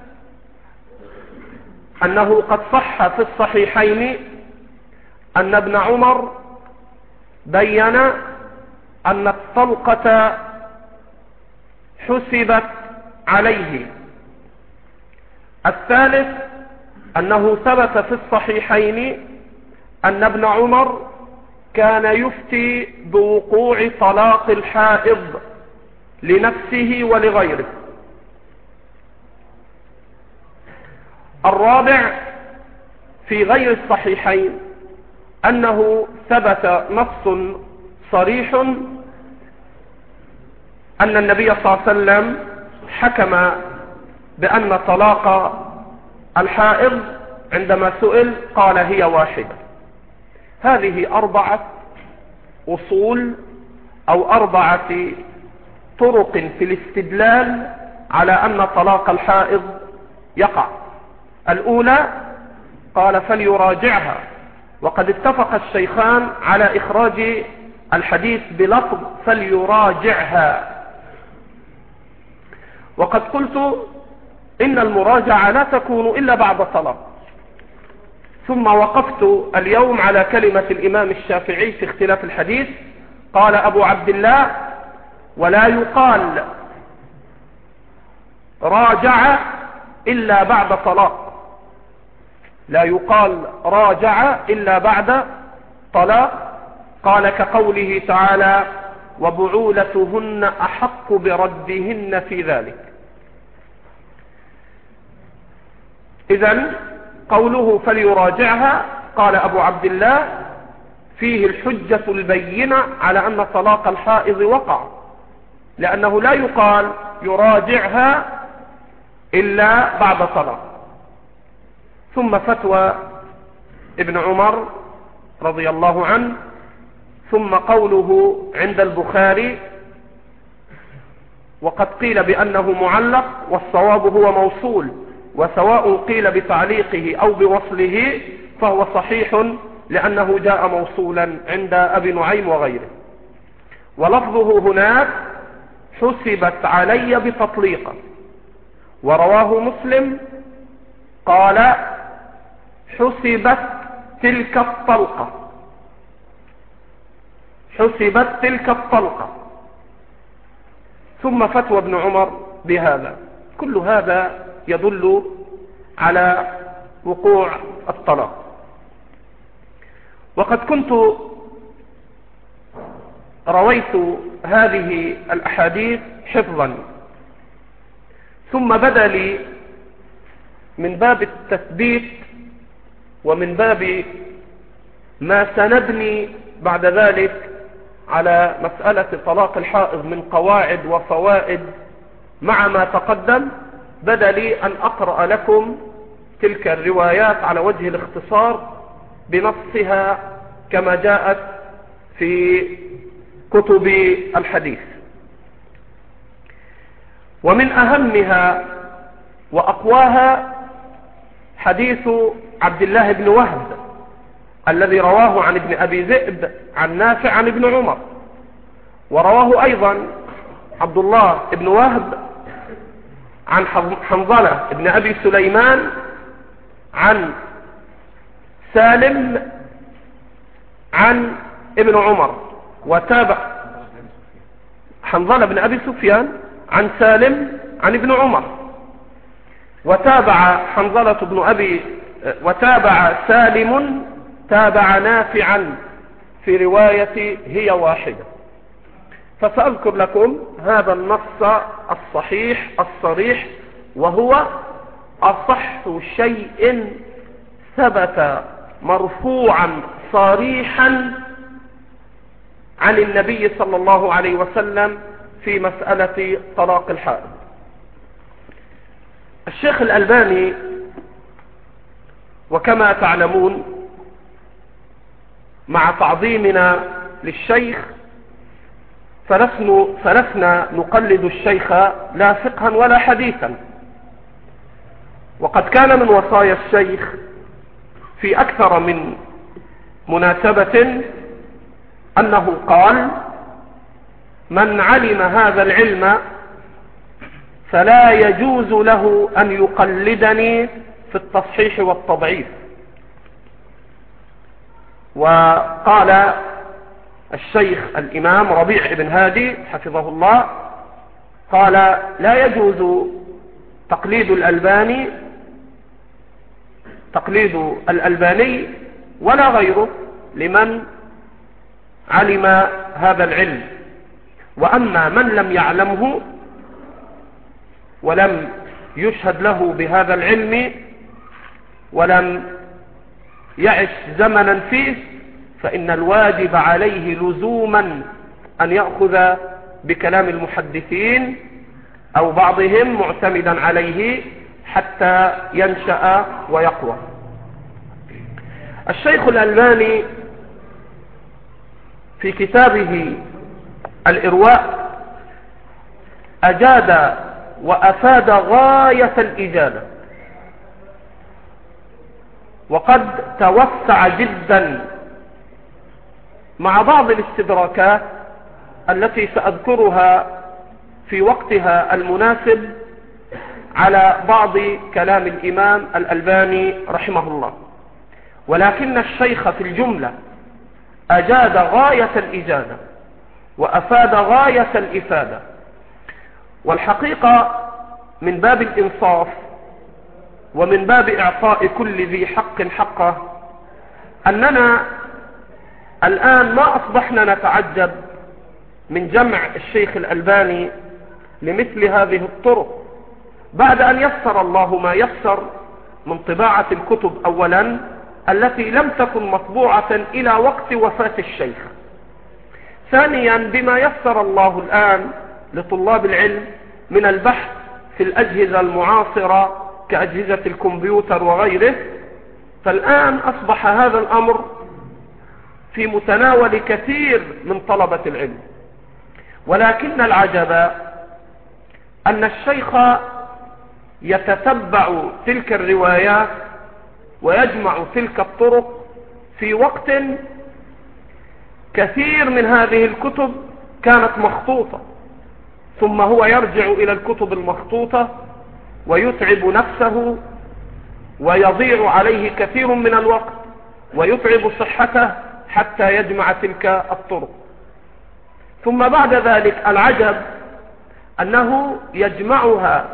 أنه قد صح في الصحيحين أن ابن عمر بين أن الطلقة حسبت عليه. الثالث، أنه ثبت في الصحيحين أن ابن عمر كان يفتي بوقوع طلاق الحائض لنفسه ولغيره. الرابع، في غير الصحيحين أنه ثبت نص صريح أن النبي صلى الله عليه وسلم حكم بأن طلاق الحائض عندما سئل قال: هي واحدة. هذه 4 أصول أو 4 طرق في الاستدلال على أن طلاق الحائض يقع. الأولى قال فليراجعها، وقد اتفق الشيخان على إخراج الحديث بلفظ فليراجعها. وقد قلت إن المراجعة لا تكون إلا بعد طلاق. ثم وقفت اليوم على كلمة الإمام الشافعي في اختلاف الحديث. قال أبو عبد الله ولا يقال راجع إلا بعد طلاق، لا يقال راجع إلا بعد طلاق. قال كقوله تعالى وبعولتهن أحق بردهن في ذلك. إذن قوله فليراجعها قال أبو عبد الله فيه الحجة البينة على أن طلاق الحائض وقع، لأنه لا يقال يراجعها إلا بعد طلاق. ثم فتوى ابن عمر رضي الله عنه، ثم قوله عند البخاري، وقد قيل بأنه معلق والصواب هو موصول، وسواء قيل بتعليقه أو بوصله فهو صحيح لأنه جاء موصولا عند أبي نعيم وغيره. ولفظه هناك حسبت علي بتطليقه. ورواه مسلم قال حسبت تلك الطلقة، حسبت تلك الطلقة. ثم فتوى ابن عمر بهذا. كل هذا يدل على وقوع الطلاق. وقد كنت رويت هذه الأحاديث حفظا، ثم بدا لي من باب التثبيت ومن باب ما سنبني بعد ذلك على مسألة طلاق الحائض من قواعد وفوائد مع ما تقدم، بدا لي أن أقرأ لكم تلك الروايات على وجه الاختصار بنصها كما جاءت في كتب الحديث. ومن أهمها وأقواها حديث عبد الله بن وهب الذي رواه عن ابن أبي ذئب عن نافع عن ابن عمر، ورواه أيضا عبد الله بن وهب عن حنظلة بن أبي سليمان عن سالم عن ابن عمر، وتابع حنظلة بن أبي سفيان عن سالم عن ابن عمر، وتابع حنظلة بن أبي وتابع سالم تابع نافعا في رواية هي واحدة. فسأذكر لكم هذا النص الصحيح الصريح، وهو أصح شيء ثبت مرفوعا صريحا عن النبي صلى الله عليه وسلم في مسألة طلاق الحائض. الشيخ الألباني وكما تعلمون مع تعظيمنا للشيخ فلسنا نقلد الشيخ لا فقها ولا حديثا. وقد كان من وصايا الشيخ في أكثر من مناسبة أنه قال من علم هذا العلم فلا يجوز له أن يقلدني في التصحيح والتضعيف. وقال الشيخ الإمام ربيع بن هادي حفظه الله قال لا يجوز تقليد الألباني ولا غيره لمن علم هذا العلم. وأما من لم يعلمه ولم يشهد له بهذا العلم ولم يعش زمنا فيه فإن الواجب عليه لزوما أن يأخذ بكلام المحدثين أو بعضهم معتمدا عليه حتى ينشأ ويقوى. الشيخ الألباني في كتابه الإرواء أجاد وأفاد غاية الإجادة، وقد توسع جدا مع بعض الاستدراكات التي سأذكرها في وقتها المناسب على بعض كلام الإمام الألباني رحمه الله. ولكن الشيخ في الجملة أجاد غاية الإجادة وأفاد غاية الإفادة. والحقيقة من باب الإنصاف ومن باب إعطاء كل ذي حق حقه أننا الآن ما أصبحنا نتعجب من جمع الشيخ الألباني لمثل هذه الطرق بعد أن يسر الله ما يسر من طباعة الكتب أولا التي لم تكن مطبوعة إلى وقت وفاة الشيخ، ثانيا بما يسر الله الآن لطلاب العلم من البحث في الأجهزة المعاصرة كأجهزة الكمبيوتر وغيره. فالآن أصبح هذا الأمر في متناول كثير من طلبة العلم. ولكن العجب أن الشيخ يتتبع تلك الروايات ويجمع تلك الطرق في وقت كثير من هذه الكتب كانت مخطوطة، ثم هو يرجع إلى الكتب المخطوطة ويتعب نفسه ويضيع عليه كثير من الوقت ويتعب صحته حتى يجمع تلك الطرق. ثم بعد ذلك العجب أنه يجمعها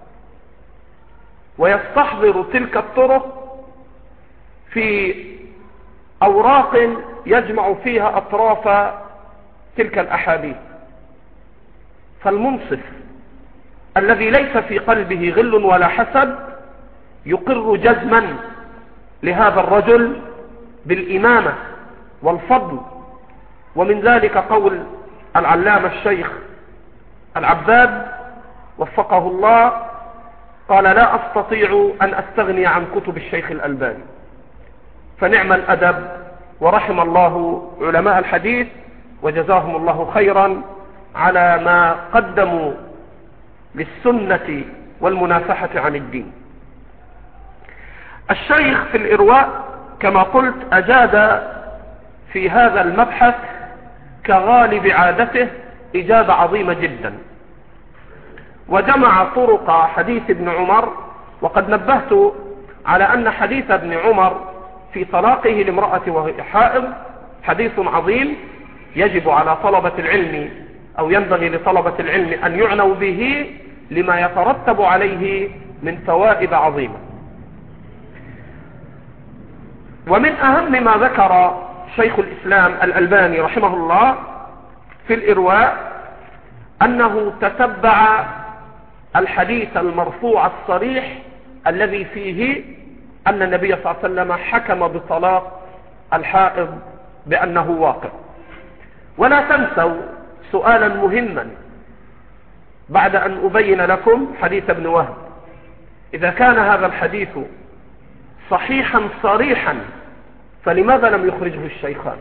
ويستحضر تلك الطرق في أوراق يجمع فيها أطراف تلك الأحاديث. فالمنصف الذي ليس في قلبه غل ولا حسد يقر جزما لهذا الرجل بالإمامة والفضل. ومن ذلك قول العلامة الشيخ العباد وفقه الله قال: لا أستطيع أن أستغني عن كتب الشيخ الألباني. فنعم الأدب، ورحم الله علماء الحديث وجزاهم الله خيرا على ما قدموا للسنة والمنافحة عن الدين. الشيخ في الإرواء كما قلت أجاد في هذا المبحث كغالب عادته إجابة عظيمة جدا، وجمع طرق حديث ابن عمر. وقد نبهت على أن حديث ابن عمر في طلاقه لامرأة وهي حائض حديث عظيم يجب على طلبة العلم أو ينبغي لطلبة العلم أن يعنوا به لما يترتب عليه من فوائد عظيمة. ومن أهم ما ذكر شيخ الإسلام الألباني رحمه الله في الإرواء أنه تتبع الحديث المرفوع الصريح الذي فيه أن النبي صلى الله عليه وسلم حكم بطلاق الحائض بأنه واقع. ولا تنسوا سؤالا مهما بعد أن أبين لكم حديث ابن وهب: إذا كان هذا الحديث صحيحا صريحا فلماذا لم يخرجه الشيخان؟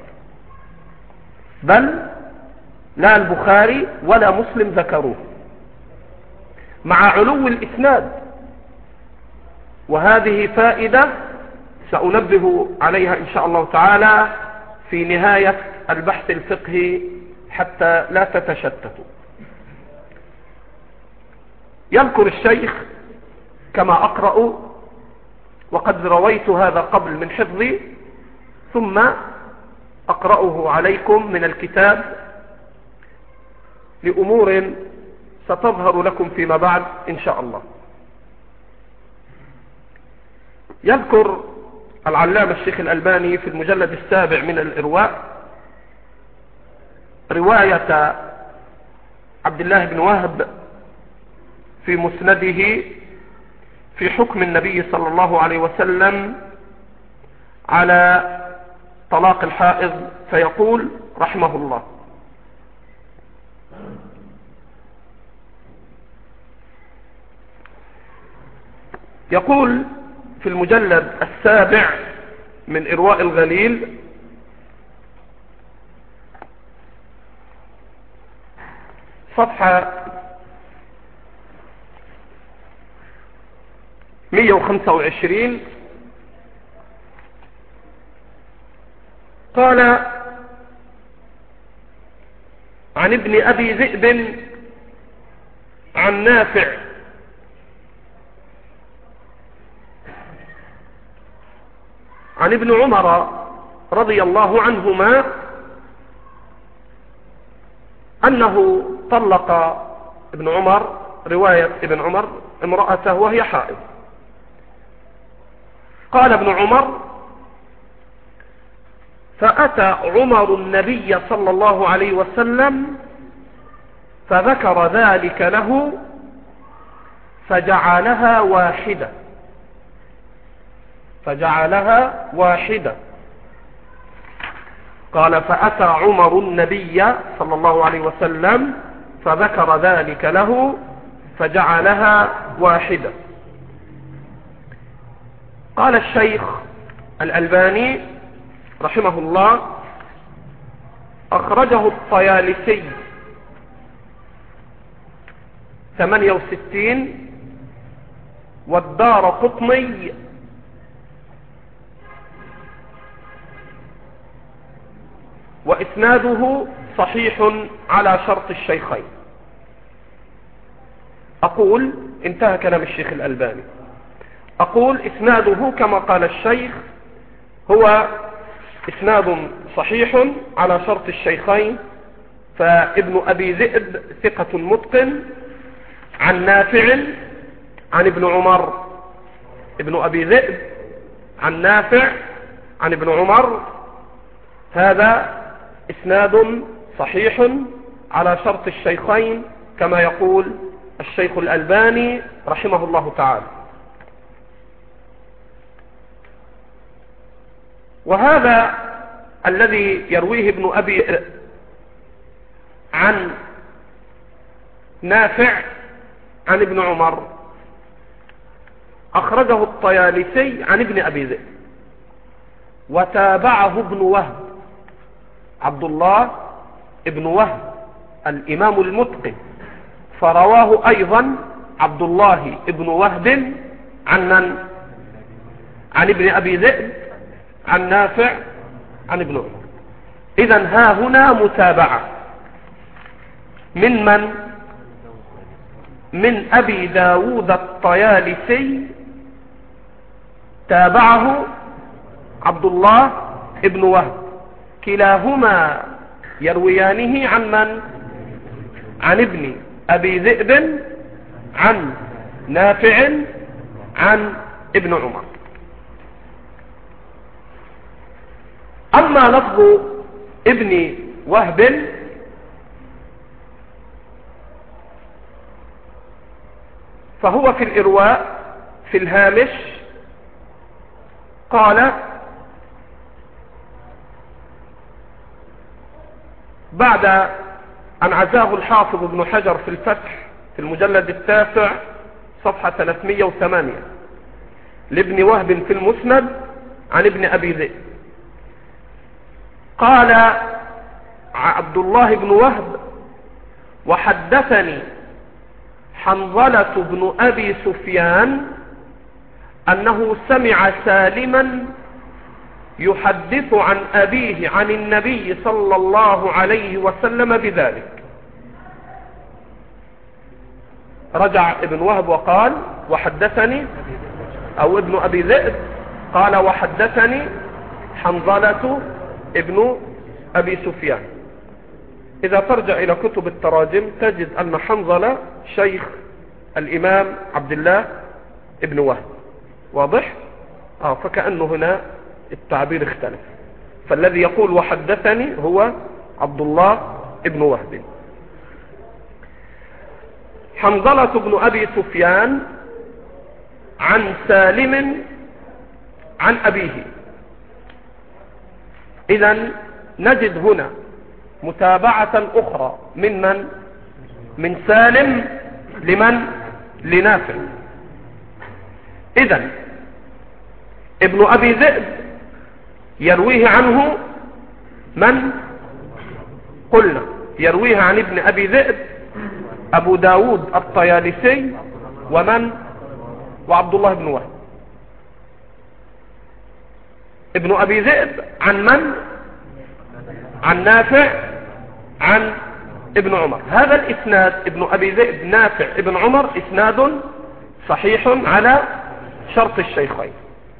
بل لا البخاري ولا مسلم ذكروه مع علو الإسناد. وهذه فائدة سأنبه عليها إن شاء الله تعالى في نهاية البحث الفقهي حتى لا تتشتتوا. يذكر الشيخ كما أقرأ، وقد رويت هذا قبل من حفظي، ثم أقرأه عليكم من الكتاب لأمور ستظهر لكم فيما بعد إن شاء الله. يذكر العلامة الشيخ الألباني في المجلد 7 من الإرواء رواية عبد الله بن وهب في مسنده في حكم النبي صلى الله عليه وسلم على طلاق الحائض، فيقول رحمه الله: يقول في المجلد 7 من إرواء الغليل: صفحة 125 قال: عن ابن أبي ذئب عن نافع عن ابن عمر رضي الله عنهما أنه طلق ابن عمر، رواية ابن عمر، امرأته وهي حائض. قال ابن عمر: فأتى عمر النبي صلى الله عليه وسلم فذكر ذلك له فجعلها واحدة. قال: فأتى عمر النبي صلى الله عليه وسلم فذكر ذلك له فجعلها واحدة. قال الشيخ الألباني رحمه الله: أخرجه الطيالسي 68 والدارقطني وإسناده صحيح على شرط الشيخين. أقول، انتهى كلام الشيخ الألباني، أقول إسناده كما قال الشيخ هو إسناد صحيح على شرط الشيخين. فابن أبي ذئب ثقة متقن عن نافع عن ابن عمر، ابن أبي ذئب عن نافع عن ابن عمر، هذا إسناد صحيح على شرط الشيخين كما يقول الشيخ الألباني رحمه الله تعالى. وهذا الذي يرويه ابن أبي عن نافع عن ابن عمر أخرجه الطيالسي عن ابن أبي ذئب، وتابعه ابن وهب، عبد الله ابن وهب الإمام المتقن، فرواه أيضا عبد الله ابن وهب عن من؟ عن ابن أبي ذئب عن نافع عن ابن عمر. إذن ها هنا متابعة من من؟ من أبي داود الطيالسي، تابعه عبد الله ابن وهب، كلاهما يرويانه عن من؟ عن ابن أبي ذئب عن نافع عن ابن عمر. أما لفظ ابن وهب فهو في الإرواء في الهامش قال: بعد أن عزاه الحافظ ابن حجر في الفتح في المجلد 9 صفحة 308 لابن وهب في المسند عن ابن أبي ذئب، قال عبد الله بن وهب: وحدثني حنظلة بن أبي سفيان أنه سمع سالما يحدث عن أبيه عن النبي صلى الله عليه وسلم بذلك. رجع ابن وهب وقال: وحدثني، أو ابن أبي ذئب قال: وحدثني حنظلة ابن أبي سفيان. إذا ترجع إلى كتب التراجم تجد أن حنظلة شيخ الإمام عبد الله ابن وهب. واضح؟ فكأنه هنا التعبير اختلف، فالذي يقول وحدثني هو عبد الله ابن وهب. حنظلة بن أبي سفيان عن سالم عن أبيه. إذن نجد هنا متابعة أخرى من من سالم لمن؟ لنافع. إذن ابن أبي ذئب يرويه عنه من؟ قلنا يرويه عن ابن أبي ذئب أبو داود الطيالسي، ومن؟ وعبد الله بن وهب. ابن أبي ذئب عن من؟ عن نافع عن ابن عمر. هذا الإسناد ابن أبي ذئب نافع ابن عمر إسناد صحيح على شرط الشيخين.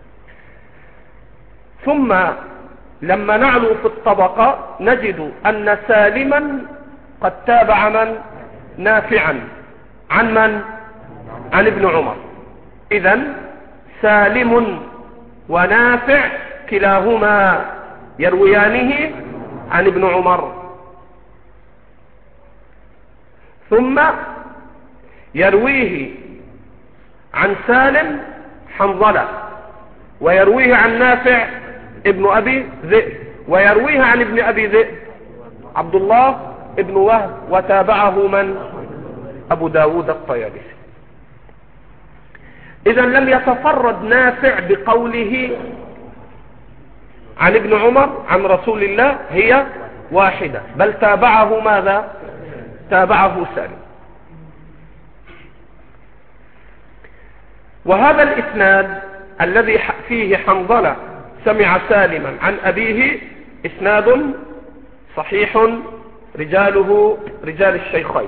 ثم لما نعلو في الطبقة نجد أن سالما قد تابع من؟ نافعا عن من؟ عن ابن عمر. إذن سالم ونافع كلاهما يرويانه عن ابن عمر. ثم يرويه عن سالم حنظلة، ويرويه عن نافع ابن أبي ذئب، ويرويه عن ابن أبي ذئب عبد الله ابن وهب، وتابعه من؟ أبو داود الطيالسي. إذا لم يتفرد نافع بقوله عن ابن عمر عن رسول الله هي واحدة، بل تابعه ماذا؟ تابعه سالم. وهذا الإسناد الذي فيه حنظلة سمع سالما عن أبيه إسناد صحيح رجاله رجال الشيخين.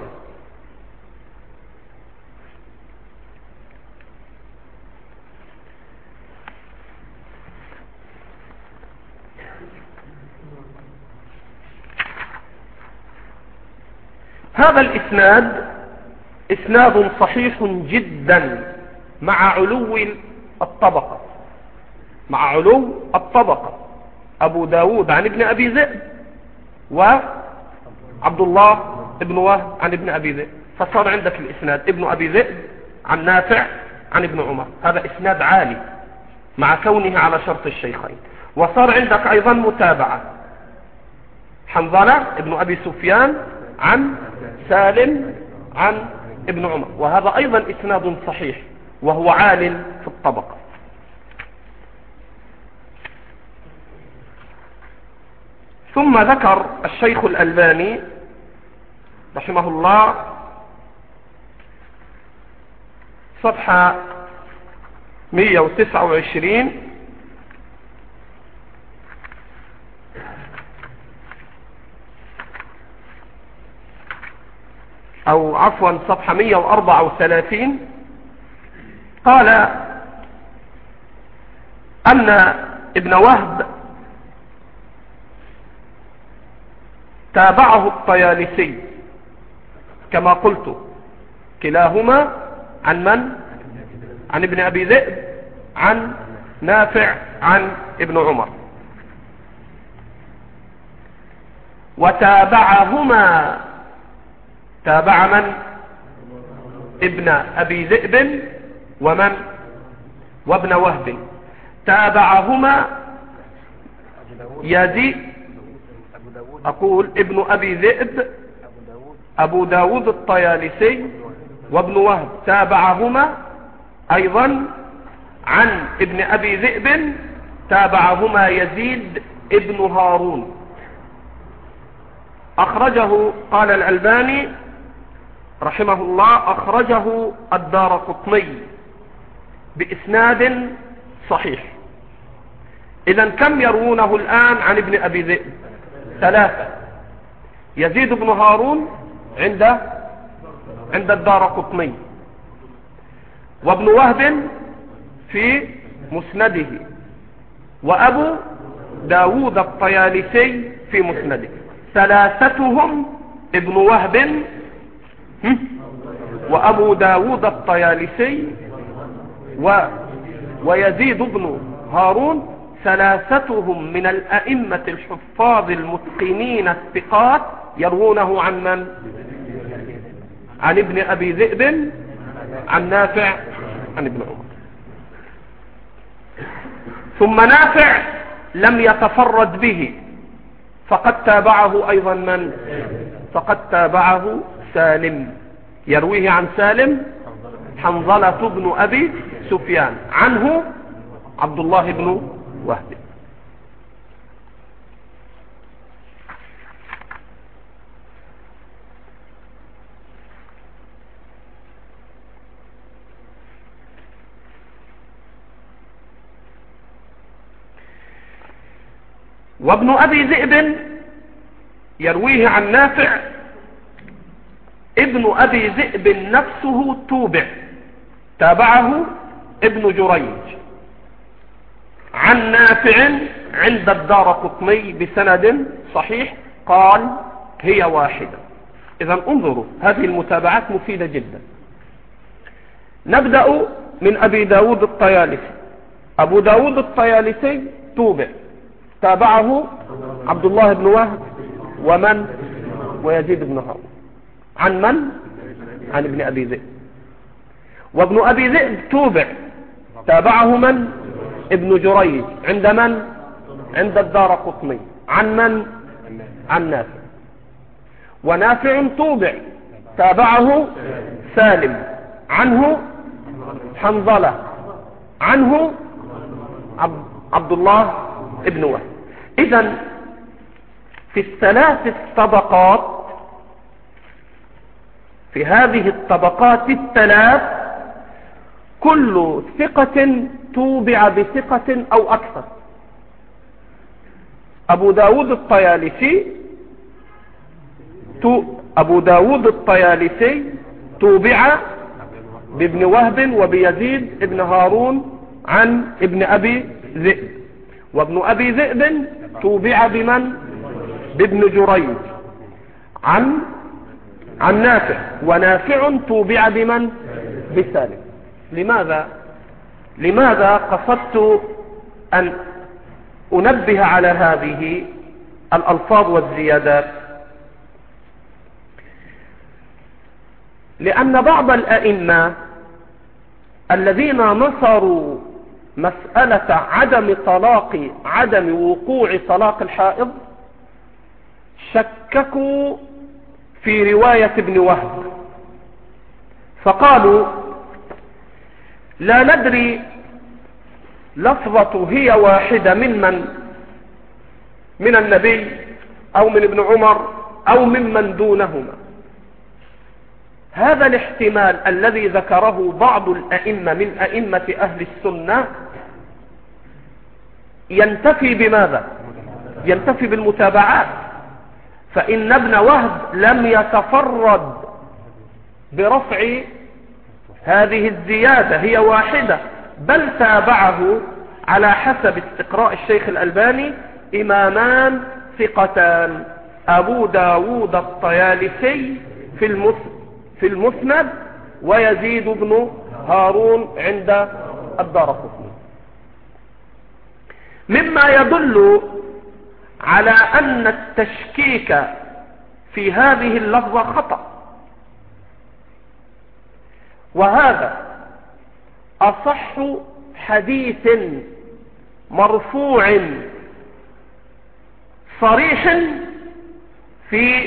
هذا الإسناد إسناد صحيح جدا مع علو الطبقة، مع علو الطبقة. أبو داود عن ابن أبي ذئب، وعبد الله ابن وهب عن ابن أبي ذئب، فصار عندك الإسناد ابن أبي ذئب عن نافع عن ابن عمر. هذا إسناد عالي مع كونه على شرط الشيخين. وصار عندك أيضا متابعة حنظلة ابن أبي سفيان عن سالم عن ابن عمر، وهذا أيضا إسناد صحيح وهو عال في الطبقة. ثم ذكر الشيخ الألباني رحمه الله صفحة 129 أو عفوا صفحة 134، قال أن ابن وهب تابعه الطيالسي كما قلت، كلاهما عن من؟ عن ابن أبي ذئب عن نافع عن ابن عمر. وتابعهما، تابع من؟ ابن أبي ذئب ومن؟ وابن وهب. تابعهما يزيد، أقول ابن أبي ذئب أبو داود الطيالسي وابن وهب، تابعهما أيضا عن ابن أبي ذئب، تابعهما يزيد ابن هارون. أخرجه، قال الألباني رحمه الله، أخرجه الدارقطني بإسناد صحيح. إذن كم يروونه الآن عن ابن أبي ذئب؟ 3. يزيد بن هارون عند الدارقطني، وابن وهب في مسنده، وأبو داود الطيالسي في مسنده. 3 ابن وهب وأبو داود الطيالسي ويزيد بن هارون، 3 من الأئمة الحفاظ المتقنين الثقات يروونه عن من؟ عن ابن أبي ذئب عن نافع عن ابن عمر. ثم نافع لم يتفرد به، فقد تابعه أيضا من؟ فقد تابعه سالم، يرويه عن سالم حنظلة بن أبي سفيان، عنه عبد الله بن وهب. وابن أبي ذئب يرويه عن نافع. ابن أبي ذئب نفسه توبع، تابعه ابن جريج عن نافع عند الدارقطني بسند صحيح قال هي واحدة. إذا انظروا، هذه المتابعات مفيدة جدا. نبدأ من أبي داود الطيالسي. أبو داود الطيالسي توبع، تابعه عبد الله بن وهب ومن ويزيد بن هارون. عن من؟ عن ابن أبي ذئب. وابن أبي ذئب توبع، تابعه من؟ ابن جريج عند من؟ عند الدارقطني. عن من؟ عن نافع. ونافع توبع، تابعه سالم، عنه حنظلة، عنه عبد الله ابن وهب. إذن في الثلاث الطبقات، في هذه الطبقات الثلاث كل ثقة توبع بثقة أو أكثر. أبو داود الطيالسي توبع بابن وهب وبيزيد ابن هارون عن ابن أبي ذئب. وابن أبي ذئب توبع بمن؟ بابن جريج عن نافع. ونافع توبع بمن؟ بسالم. لماذا قصدت أن أنبه على هذه الألفاظ والزيادات؟ لأن بعض الأئمة الذين نصروا مسألة عدم وقوع طلاق الحائض شككوا في رواية ابن وهب، فقالوا لا ندري لفظة هي واحدة من النبي أو من ابن عمر أو ممن دونهما. هذا الاحتمال الذي ذكره بعض الأئمة من أئمة أهل السنة ينتفي بماذا؟ ينتفي بالمتابعات. فإن ابن وهب لم يتفرد برفع هذه الزيادة هي واحدة، بل تابعه على حسب استقراء الشيخ الألباني إمامان ثقتان، أبو داود الطيالسي في المسند ويزيد بن هارون عند الدارقطني، مما يدل على أن التشكيك في هذه اللفظة خطأ. وهذا أصح حديث مرفوع صريح في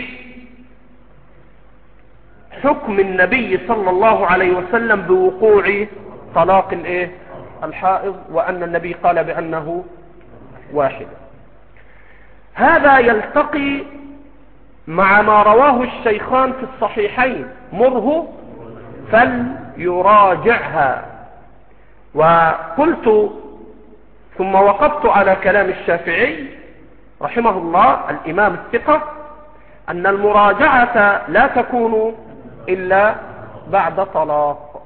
حكم النبي صلى الله عليه وسلم بوقوع طلاق الحائض، وأن النبي قال بأنه واحد. هذا يلتقي مع ما رواه الشيخان في الصحيحين: مره فليراجعها. وقلت ثم وقفت على كلام الشافعي رحمه الله الإمام الثقة أن المراجعة لا تكون إلا بعد طلاق.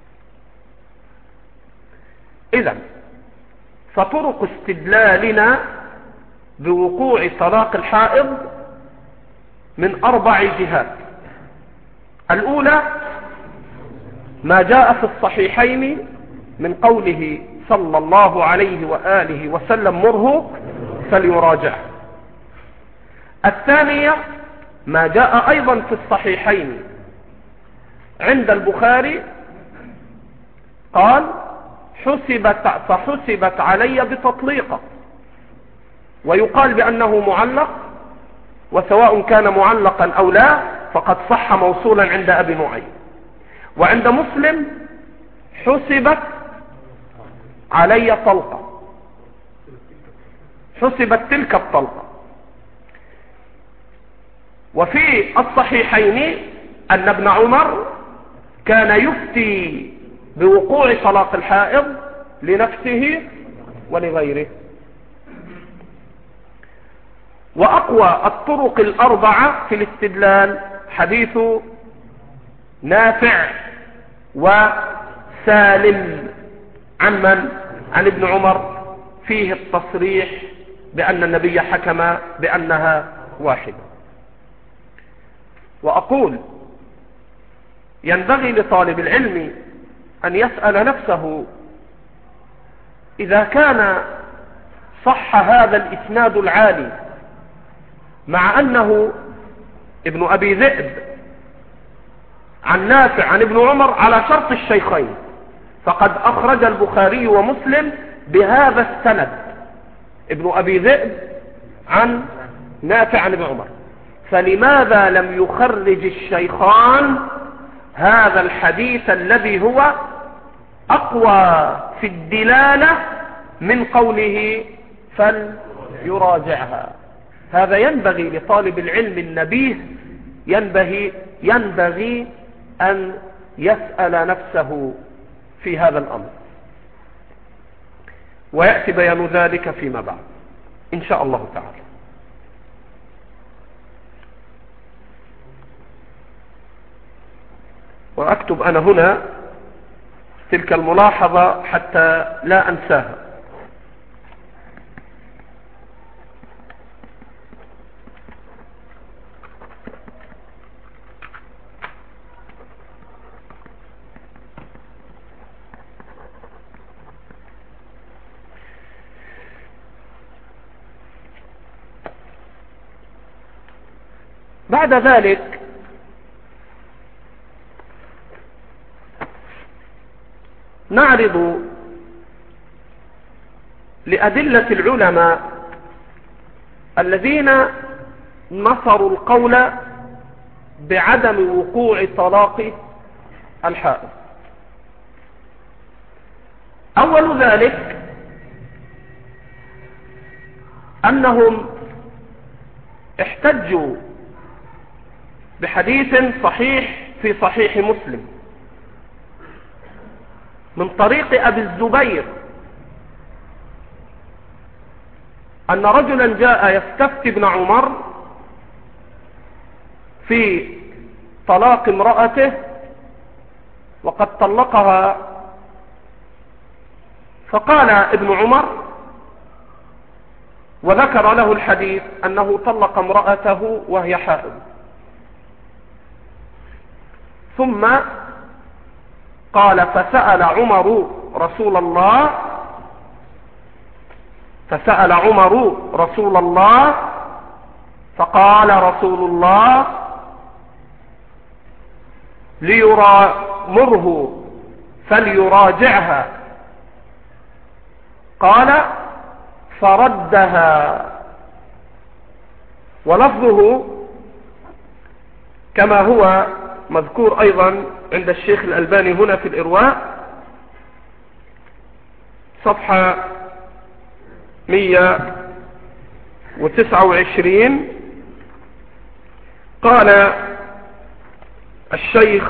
إذن فطرق استدلالنا بوقوع طلاق الحائض من 4 جهات. الأولى ما جاء في الصحيحين من قوله صلى الله عليه وآله وسلم: مره فليراجع. الثانية ما جاء أيضا في الصحيحين عند البخاري قال: فحسبت علي بتطليقة، ويقال بأنه معلق، وسواء كان معلقا أو لا فقد صح موصولا عند أبي نعيم. وعند مسلم: حسبت علي طلقة، حسبت تلك الطلقة. وفي الصحيحين أن ابن عمر كان يفتي بوقوع طلاق الحائض لنفسه ولغيره. وأقوى الطرق الأربعة في الاستدلال حديث نافع وسالم عن من؟ عن ابن عمر، فيه التصريح بأن النبي حكم بأنها واحدة. وأقول ينبغي لطالب العلم أن يسأل نفسه إذا كان صح هذا الإسناد العالي مع أنه ابن أبي ذئب عن نافع عن ابن عمر على شرط الشيخين، فقد أخرج البخاري ومسلم بهذا السند، ابن أبي ذئب عن نافع عن ابن عمر، فلماذا لم يخرج الشيخان هذا الحديث الذي هو أقوى في الدلالة من قوله فليراجعها؟ هذا ينبغي لطالب العلم النبيه، ينبغي أن يسأل نفسه في هذا الأمر، ويأتي بيان ذلك فيما بعد إن شاء الله تعالى. وأكتب أنا هنا تلك الملاحظة حتى لا أنساها. بعد ذلك نعرض لأدلة العلماء الذين نصروا القول بعدم وقوع طلاق الحائض. أول ذلك أنهم احتجوا بحديث صحيح في صحيح مسلم من طريق أبي الزبير أن رجلا جاء يستفتي ابن عمر في طلاق امرأته وقد طلقها، فقال ابن عمر وذكر له الحديث أنه طلق امرأته وهي حائض، ثم قال فسأل عمر رسول الله فقال رسول الله ليرامره فليراجعها، قال فردها. ولفظه كما هو مذكور أيضا عند الشيخ الألباني هنا في الإرواء صفحة 129. قال الشيخ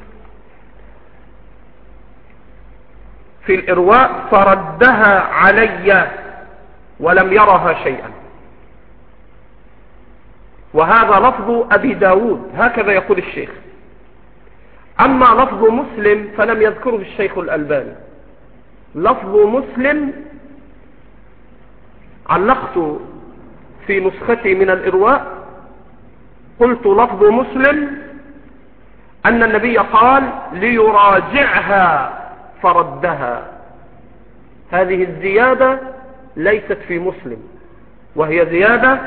في الإرواء فردها علي ولم يرها شيئا، وهذا لفظ أبي داود هكذا يقول الشيخ. أما لفظ مسلم فلم يذكره الشيخ الألباني. لفظ مسلم علقت في نسختي من الإرواء قلت لفظ مسلم أن النبي قال ليراجعها فردها. هذه الزيادة ليست في مسلم، وهي زيادة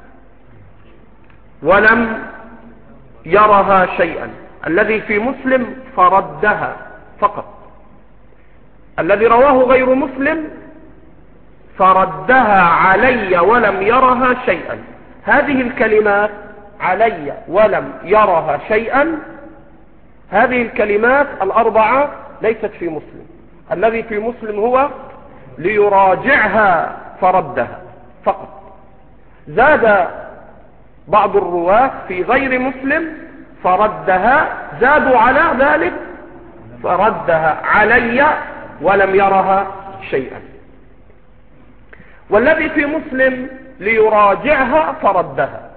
ولم يرها شيئا. الذي في مسلم فردها فقط، الذي رواه غير مسلم فردها علي ولم يرها شيئا. هذه الكلمات علي ولم يرها شيئا، هذه الكلمات الأربعة ليست في مسلم. الذي في مسلم هو ليراجعها فردها فقط. زاد بعض الرواة في غير مسلم فردها، زادوا على ذلك فردها علي ولم يرها شيئا. والذي في مسلم ليراجعها فردها.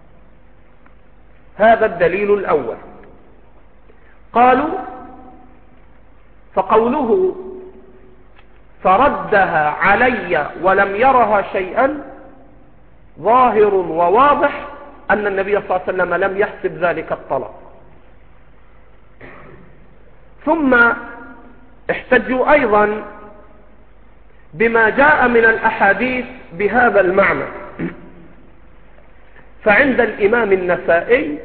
هذا الدليل الأول. قالوا فقوله فردها علي ولم يرها شيئا ظاهر وواضح أن النبي صلى الله عليه وسلم لم يحسب ذلك الطلاق. ثم احتجوا أيضا بما جاء من الأحاديث بهذا المعنى. فعند الإمام النسائي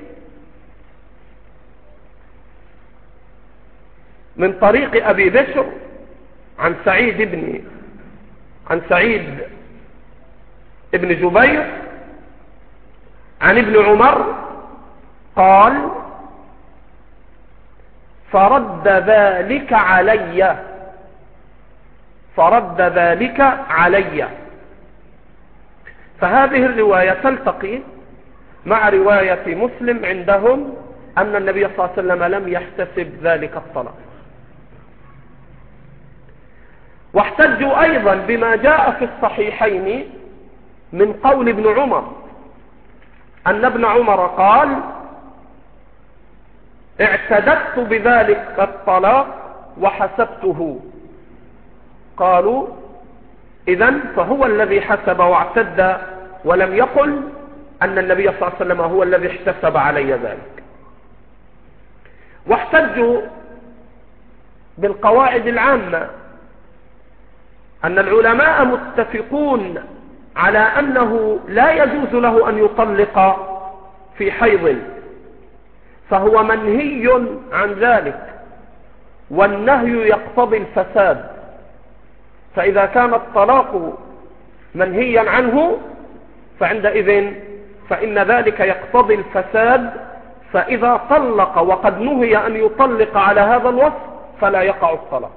من طريق أبي بشر عن سعيد بن جبير عن ابن عمر قال فرد ذلك علي. فهذه الرواية تلتقي مع رواية مسلم عندهم أن النبي صلى الله عليه وسلم لم يحتسب ذلك الطلاق. واحتجوا أيضا بما جاء في الصحيحين من قول ابن عمر أن ابن عمر قال اعتددت بذلك الطلاق وحسبته. قالوا إذن فهو الذي حسب واعتد ولم يقل أن النبي صلى الله عليه وسلم هو الذي احتسب علي ذلك. واحتجوا بالقواعد العامة أن العلماء متفقون على أنه لا يجوز له أن يطلق في حيض، فهو منهي عن ذلك، والنهي يقتضي الفساد. فإذا كان الطلاق منهيا عنه فعندئذ فإن ذلك يقتضي الفساد، فإذا طلق وقد نهي أن يطلق على هذا الوصف فلا يقع الطلاق.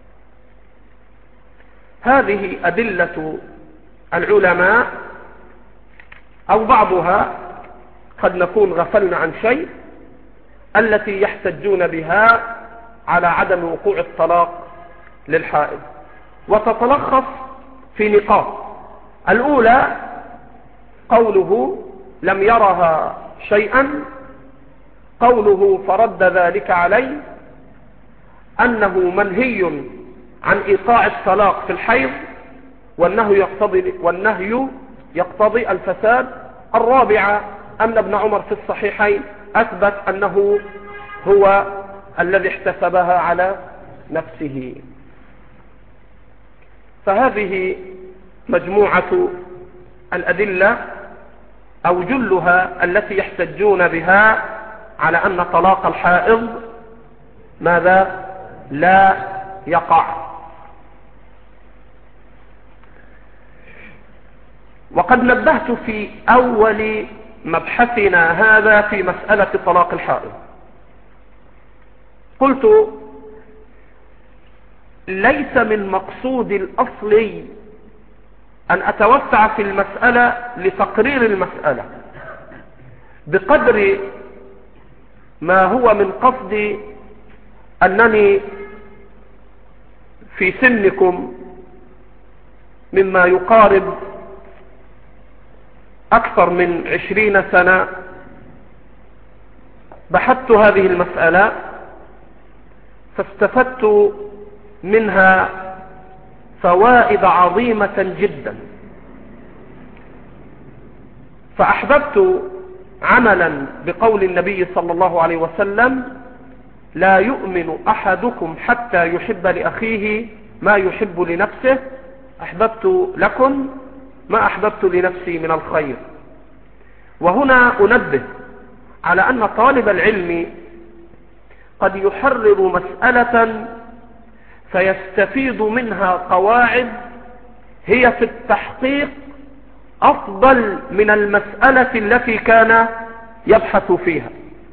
هذه أدلة العلماء أو بعضها، قد نكون غفلنا عن شيء، التي يحتجون بها على عدم وقوع الطلاق للحائض، وتتلخص في نقاط. الأولى قوله لم يرها شيئا، قوله فرد ذلك علي، أنه منهي عن إيقاع الطلاق في الحيض، والنهي يقتضي الفساد. الرابعة أن ابن عمر في الصحيحين أثبت أنه هو الذي احتسبها على نفسه. فهذه مجموعة الأدلة أو جلها التي يحتجون بها على أن طلاق الحائض ماذا؟ لا يقع. وقد نبهت في أول مبحثنا هذا في مسألة طلاق الحائض، قلت ليس من مقصود الأصلي أن أتوسع في المسألة لتقرير المسألة، بقدر ما هو من قصدي أنني في سنكم مما يقارب أكثر من 20 سنة بحثت هذه المسألة، فاستفدت منها فوائد عظيمة جدا، فأحببت عملا بقول النبي صلى الله عليه وسلم: لا يؤمن أحدكم حتى يحب لأخيه ما يحب لنفسه. أحببت لكم ما أحببت لنفسي من الخير. وهنا أنبه على أن طالب العلم قد يحرر مسألة فيستفيد منها قواعد هي في التحقيق أفضل من المسألة التي كان يبحث فيها،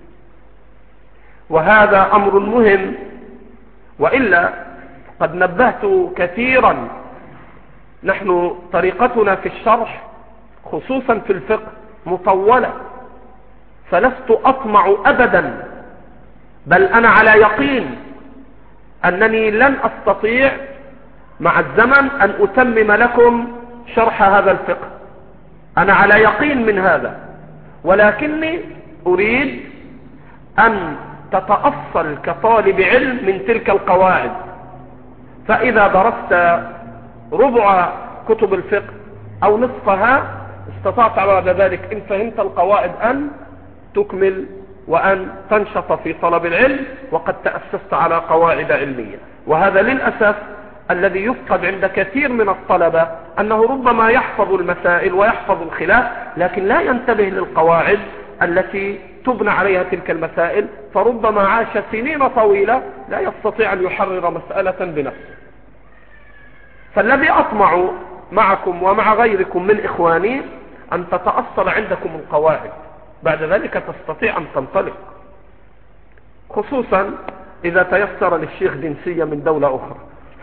وهذا أمر مهم. وإلا قد نبهت كثيرا، نحن طريقتنا في الشرح خصوصا في الفقه مطولة، فلست أطمع أبدا، بل أنا على يقين أنني لن أستطيع مع الزمن أن أتمم لكم شرح هذا الفقه، أنا على يقين من هذا، ولكني أريد أن تتأصل كطالب علم من تلك القواعد. فإذا درست ربع كتب الفقه أو نصفها استطعت بعد ذلك إن فهمت القواعد أن تكمل وأن تنشط في طلب العلم وقد تأسست على قواعد علمية. وهذا للأسف الذي يفقد عند كثير من الطلبة، أنه ربما يحفظ المسائل ويحفظ الخلاف لكن لا ينتبه للقواعد التي تبنى عليها تلك المسائل، فربما عاش سنين طويلة لا يستطيع أن يحرر مسألة بنفسه. فالذي أطمع معكم ومع غيركم من إخواني أن تتأصل عندكم القواعد، بعد ذلك تستطيع أن تنطلق، خصوصا إذا تيسر للشيخ جنسية من دولة أخرى.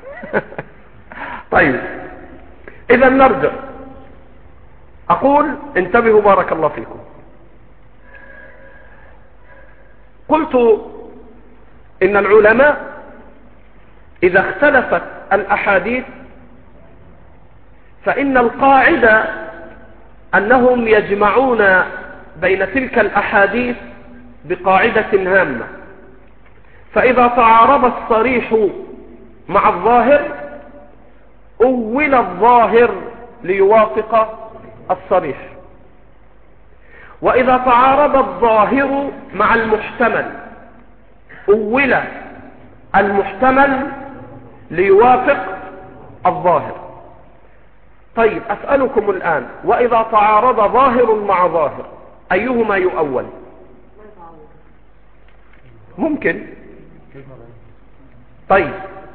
طيب، إذا نرجع. أقول انتبهوا بارك الله فيكم. قلت إن العلماء إذا اختلفت الأحاديث فإن القاعدة أنهم يجمعون بين تلك الأحاديث بقاعدة هامة. فإذا تعارض الصريح مع الظاهر أول الظاهر ليوافق الصريح، وإذا تعارض الظاهر مع المحتمل أول المحتمل ليوافق الظاهر. طيب، أسألكم الآن، وإذا تعارض ظاهر مع ظاهر أيهما يؤول؟ ممكن. طيب،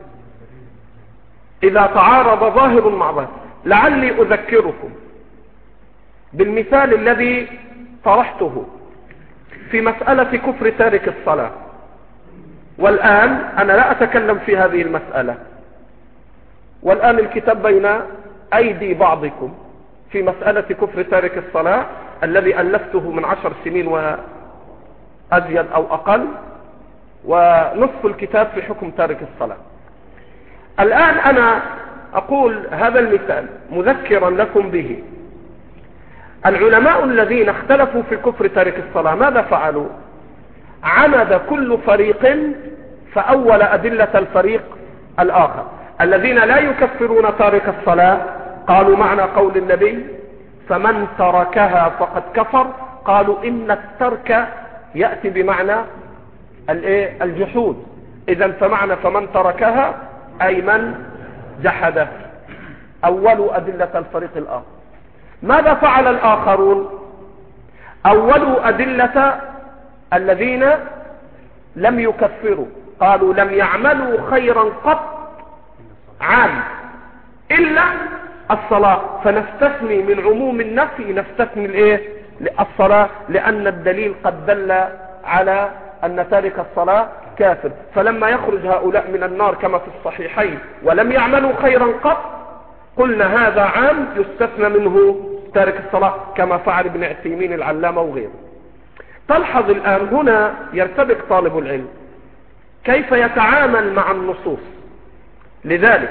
إذا تعارض ظاهر مع ظاهر، لعلي أذكركم بالمثال الذي طرحته في مسألة كفر تارك الصلاة. والآن أنا لا أتكلم في هذه المسألة، والآن الكتاب بين أيدي بعضكم في مسألة كفر تارك الصلاة الذي ألفته من 10 سنين وأزيد أو أقل، ونصف الكتاب في حكم تارك الصلاة. الآن أنا أقول هذا المثال مذكرا لكم به. العلماء الذين اختلفوا في كفر تارك الصلاة ماذا فعلوا؟ عمد كل فريق فأول أدلة الفريق الآخر. الذين لا يكفرون تارك الصلاة قالوا معنى قول النبي فمن تركها فقد كفر، قالوا إن الترك يأتي بمعنى الجحود، إذن فمعنى فمن تركها أي من جحده. أول أدلة الفريق الآخر. ماذا فعل الآخرون؟ أولوا أدلة الذين لم يكفروا، قالوا لم يعملوا خيرا قط عام إلا الصلاة، فنستثني من عموم النفي نستثني الصلاة، لأن الدليل قد دل على أن تارك الصلاة كافر. فلما يخرج هؤلاء من النار كما في الصحيحين ولم يعملوا خيرا قط قلنا هذا عام يستثنى منه تارك الصلاة، كما فعل ابن عثيمين العلامة وغيره. تلحظ الآن هنا يرتبك طالب العلم كيف يتعامل مع النصوص. لذلك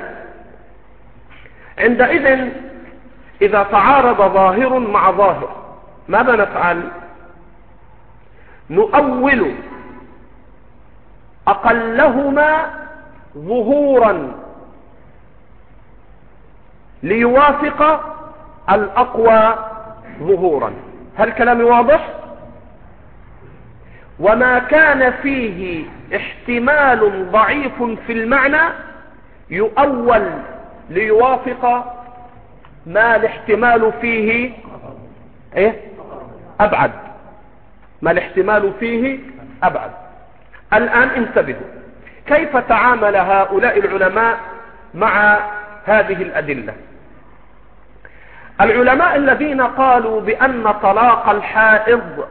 عندئذ إذا تعارض ظاهر مع ظاهر ماذا نفعل؟ نؤول أقلهما ظهورا ليوافق الأقوى ظهورا. هل كلامي واضح؟ وما كان فيه احتمال ضعيف في المعنى يؤول ليوافق ما الاحتمال فيه أبعد، ما الاحتمال فيه أبعد. الآن انتبهوا كيف تعامل هؤلاء العلماء مع هذه الأدلة. العلماء الذين قالوا بأن طلاق الحائض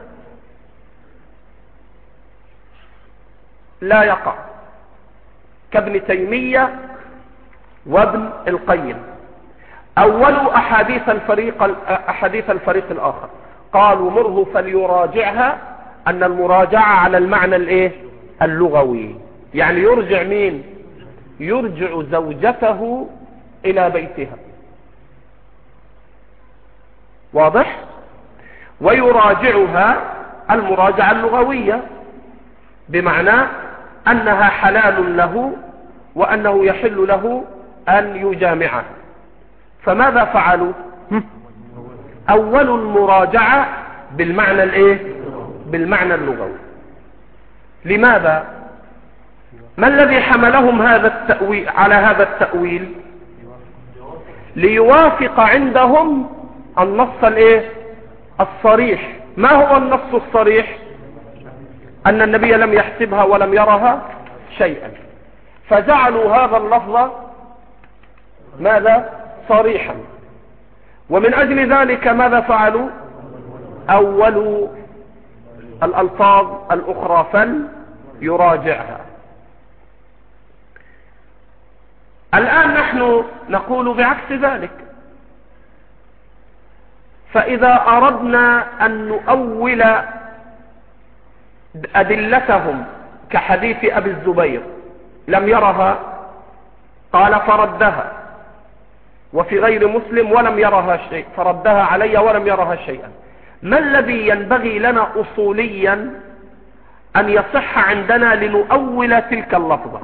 لا يقع كابن تيمية وابن القيم أولوا أحاديث الفريق الآخر، قالوا مره فليراجعها، أن المراجعة على المعنى اللغوي، يعني يرجع مين؟ يرجع زوجته إلى بيتها. واضح؟ ويراجعها المراجعة اللغوية، بمعنى أنها حلال له وأنه يحل له أن يجامعها. فماذا فعلوا؟ أول المراجعة بالمعنى بالمعنى اللغوي. لماذا؟ ما الذي حملهم على هذا التأويل؟ ليوافق عندهم النص الصريح. ما هو النص الصريح؟ أن النبي لم يحسبها ولم يرها شيئا، فجعلوا هذا اللفظ ماذا؟ صريحا. ومن أجل ذلك ماذا فعلوا؟ أولوا الألفاظ الأخرى فليراجعها. الآن نحن نقول بعكس ذلك. فإذا أردنا أن نؤول أدلتهم كحديث أبي الزبير لم يرها قال فردها، وفي غير مسلم ولم يرها شيء فردها علي ولم يرها شيئا، ما الذي ينبغي لنا أصوليا أن يصح عندنا لنؤول تلك اللفظة؟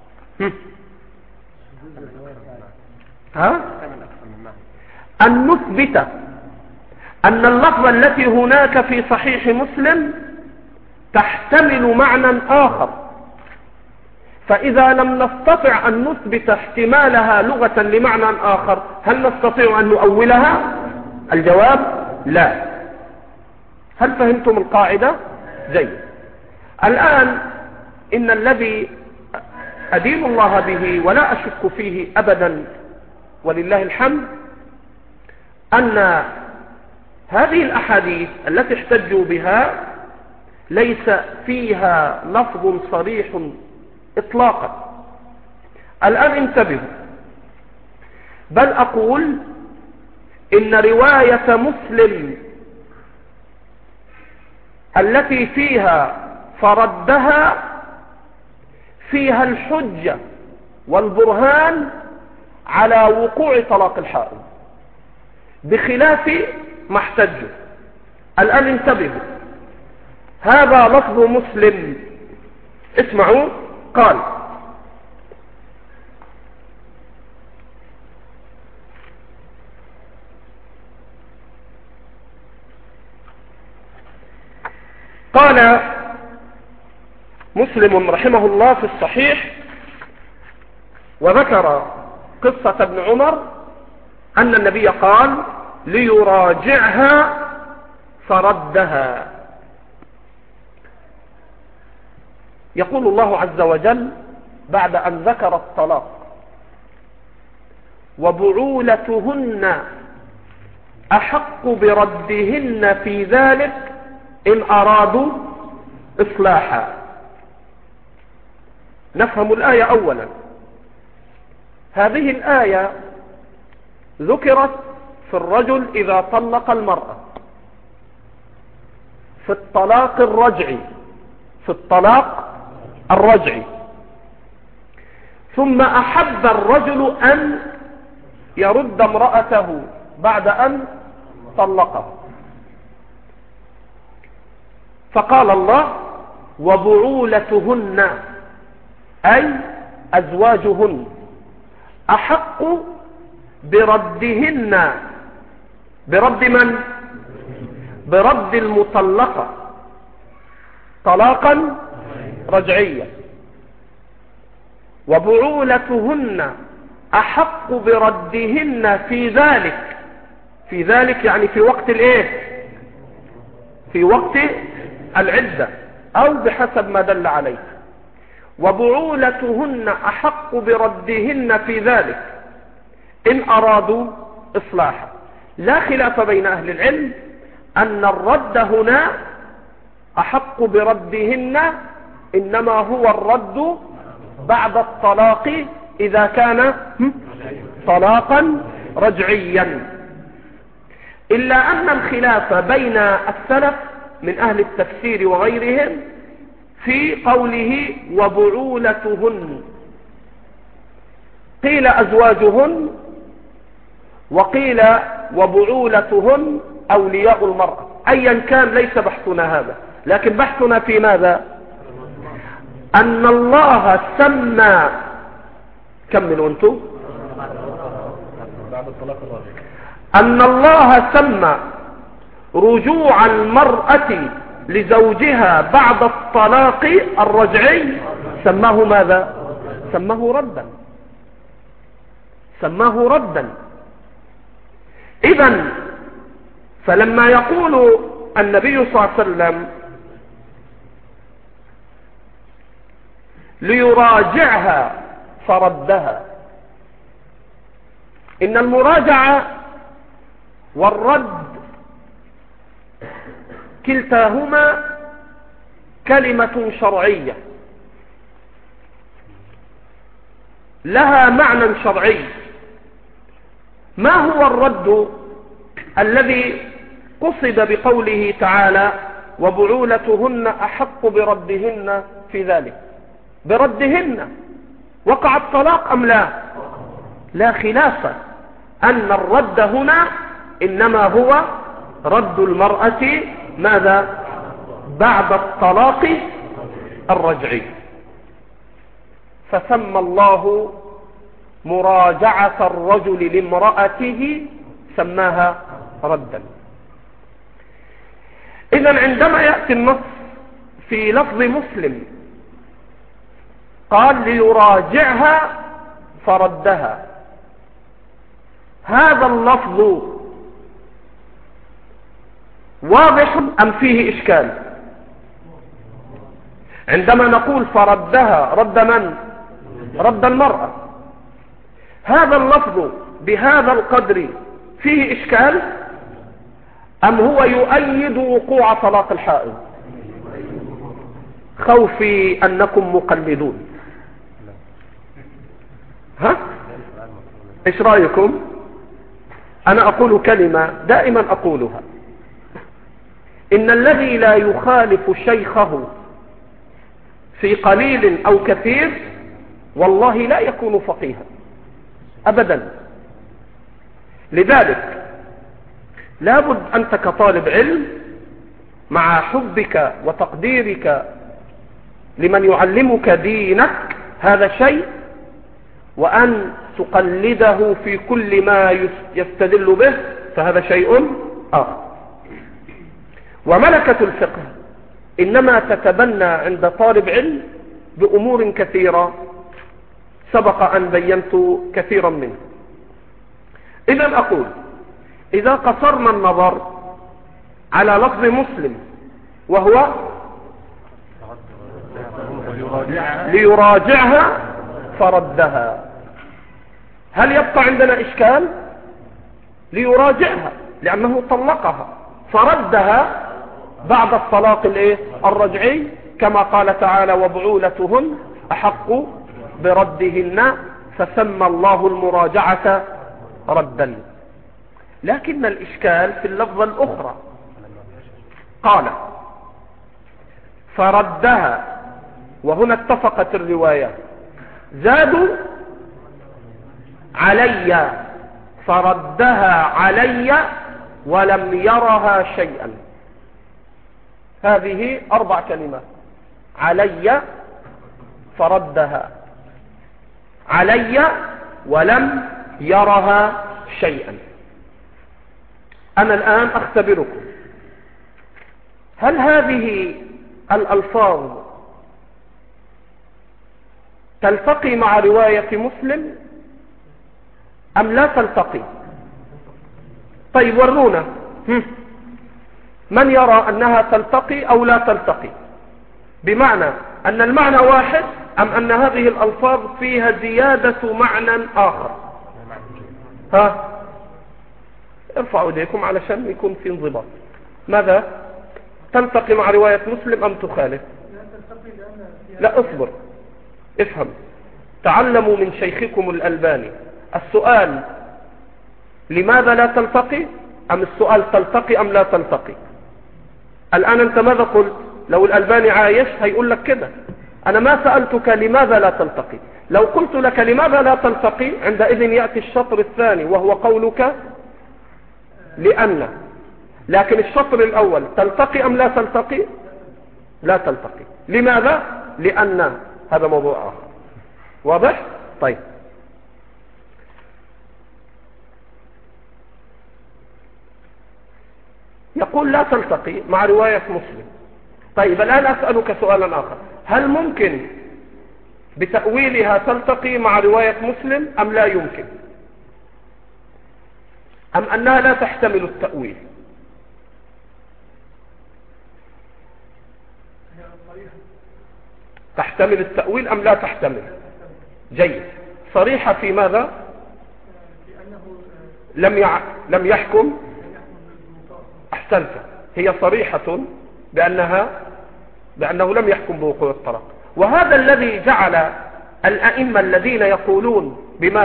أن نثبت أن اللفظة التي هناك في صحيح مسلم تحتمل معنى آخر، فإذا لم نستطع أن نثبت احتمالها لغة لمعنى آخر هل نستطيع أن نؤولها؟ الجواب لا. هل فهمتم القاعدة؟ زين. الآن إن الذي أدين الله به ولا أشك فيه أبدا ولله الحمد أن هذه الأحاديث التي احتجوا بها ليس فيها لفظ صريح إطلاقا. الآن انتبهوا، بل أقول إن رواية مسلم التي فيها فردها فيها الحجة والبرهان على وقوع طلاق الحائض بخلاف ما احتجوا. الآن انتبهوا، هذا لفظ مسلم، اسمعوا. قال: قال مسلم رحمه الله في الصحيح وذكر قصة ابن عمر أن النبي قال: ليراجعها فردها. يقول الله عز وجل بعد أن ذكر الطلاق: وبعولتهن أحق بردهن في ذلك إن أرادوا إصلاحا. نفهم الآية أولا. هذه الآية ذكرت في الرجل إذا طلق المرأة في الطلاق الرجعي، ثم أحب الرجل أن يرد امرأته بعد أن طلقها، فقال الله: وبعولتهن أي أزواجهن أحق بردهن. برد من؟ برد المطلقة طلاقا رجعيا. وبعولتهن أحق بردهن في ذلك يعني في وقت في وقت العدة أو بحسب ما دل عليه. وبعولتهن أحق بردهن في ذلك إن أرادوا إصلاحا. لا خلاف بين أهل العلم أن الرد هنا أحق بردهن إنما هو الرد بعد الطلاق إذا كان طلاقا رجعيا، إلا أن الخلاف بين السلف من أهل التفسير وغيرهم في قوله وبعولتهن. قيل أزواجهن وقيل وبعولتهن أولياء المرأة، أيا كان ليس بحثنا هذا، لكن بحثنا في ماذا؟ أن الله سمى، كملوا أنتم، أن الله سمى رجوع المرأة لزوجها بعد الطلاق الرجعي سماه ماذا؟ سماه ردا، سماه ردا. إذن فلما يقول النبي صلى الله عليه وسلم ليراجعها فردها، إن المراجعة والرد كلتاهما كلمة شرعية لها معنى شرعي. ما هو الرد الذي قصد بقوله تعالى وبعولتهن أحق بردهن في ذلك؟ بردهن وقع الطلاق أم لا؟ لا خلاف أن الرد هنا إنما هو رد المرأة ماذا؟ بعد الطلاق الرجعي. فسمى الله مراجعة الرجل لامرأته سماها ردا. إذن عندما يأتي النص في لفظ مسلم قال ليراجعها فردها، هذا اللفظ واضح أم فيه إشكال؟ عندما نقول فردها، رد من؟ رد المرأة. هذا اللفظ بهذا القدر فيه إشكال أم هو يؤيد وقوع طلاق الحائض؟ خوفي أنكم مقلدون. ها؟ إيش رأيكم؟ أنا أقول كلمة دائما أقولها، إن الذي لا يخالف شيخه في قليل أو كثير والله لا يكون فقيها أبدا. لذلك لابد أنت كطالب علم مع حبك وتقديرك لمن يعلمك دينك هذا شيء، وأن تقلده في كل ما يستدل به فهذا شيء آخر. وملكة الفقه إنما تتبنى عند طالب علم بأمور كثيرة سبق أن بينت كثيرا منه. إذن أقول إذا قصرنا النظر على لفظ مسلم وهو ليراجعها فردها، هل يبقى عندنا إشكال؟ ليراجعها لأنه طلقها فردها بعد الطلاق الرجعي، كما قال تعالى وبعولتهن أحق بردهن، فسمى الله المراجعة ردا. لكن الإشكال في اللفظة الأخرى، قال فردها، وهنا اتفقت الروايات، زادوا علي فردها علي ولم يرها شيئا. هذه 4 كلمات، علي فردها، علي ولم يرها شيئا. أنا الآن أختبركم، هل هذه الألفاظ تلتقي مع رواية مسلم أم لا تلتقي؟ طيب ورونا من يرى أنها تلتقي أو لا تلتقي، بمعنى أن المعنى واحد أم أن هذه الألفاظ فيها زيادة معنى آخر؟ ها، ارفعوا ايديكم علشان يكون في انضباط. ماذا؟ تلتقي مع رواية مسلم أم تخالف؟ لا، اصبر، افهم، تعلموا من شيخكم الألباني. السؤال لماذا لا تلتقي، أم السؤال تلتقي أم لا تلتقي؟ الآن أنت ماذا قلت؟ لو الألباني عايش هيقول لك كده. أنا ما سألتك لماذا لا تلتقي. لو قلت لك لماذا لا تلتقي عندئذ يأتي الشطر الثاني وهو قولك لكن الشطر الأول تلتقي أم لا تلتقي؟ لا تلتقي. لماذا؟ لأن هذا موضوع آخر. واضح؟ طيب، يقول لا تلتقي مع رواية مسلم. طيب الآن أسألك سؤالا آخر، هل ممكن بتأويلها تلتقي مع رواية مسلم أم لا يمكن؟ أم أنها لا تحتمل التأويل؟ تحتمل التأويل أم لا تحتمل؟ جيد. صريحة في ماذا؟ لم يحكم. أحسنت، هي صريحة بأنه لم يحكم بوقوع الطلاق. وهذا الذي جعل الأئمة الذين يقولون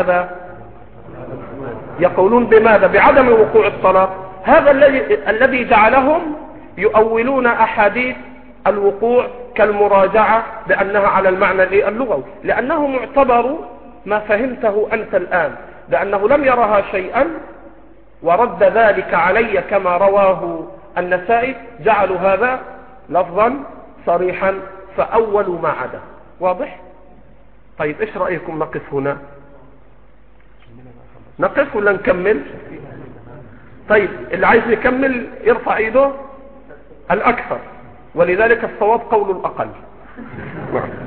بماذا؟ بعدم وقوع الطلاق. هذا الذي جعلهم يؤولون أحاديث الوقوع كالمراجعة بأنها على المعنى اللغوي، لأنهم اعتبروا ما فهمته أنت الآن بأنه لم يرها شيئا ورد ذلك علي كما رواه النسائي، جعلوا هذا لفظا صريحا فأولوا ما عدا. واضح؟ طيب إيش رأيكم نقف هنا؟ نقف ولا نكمل؟ طيب اللي عايز يكمل يرفع ايده الأكثر، ولذلك الصواب قول الأقل.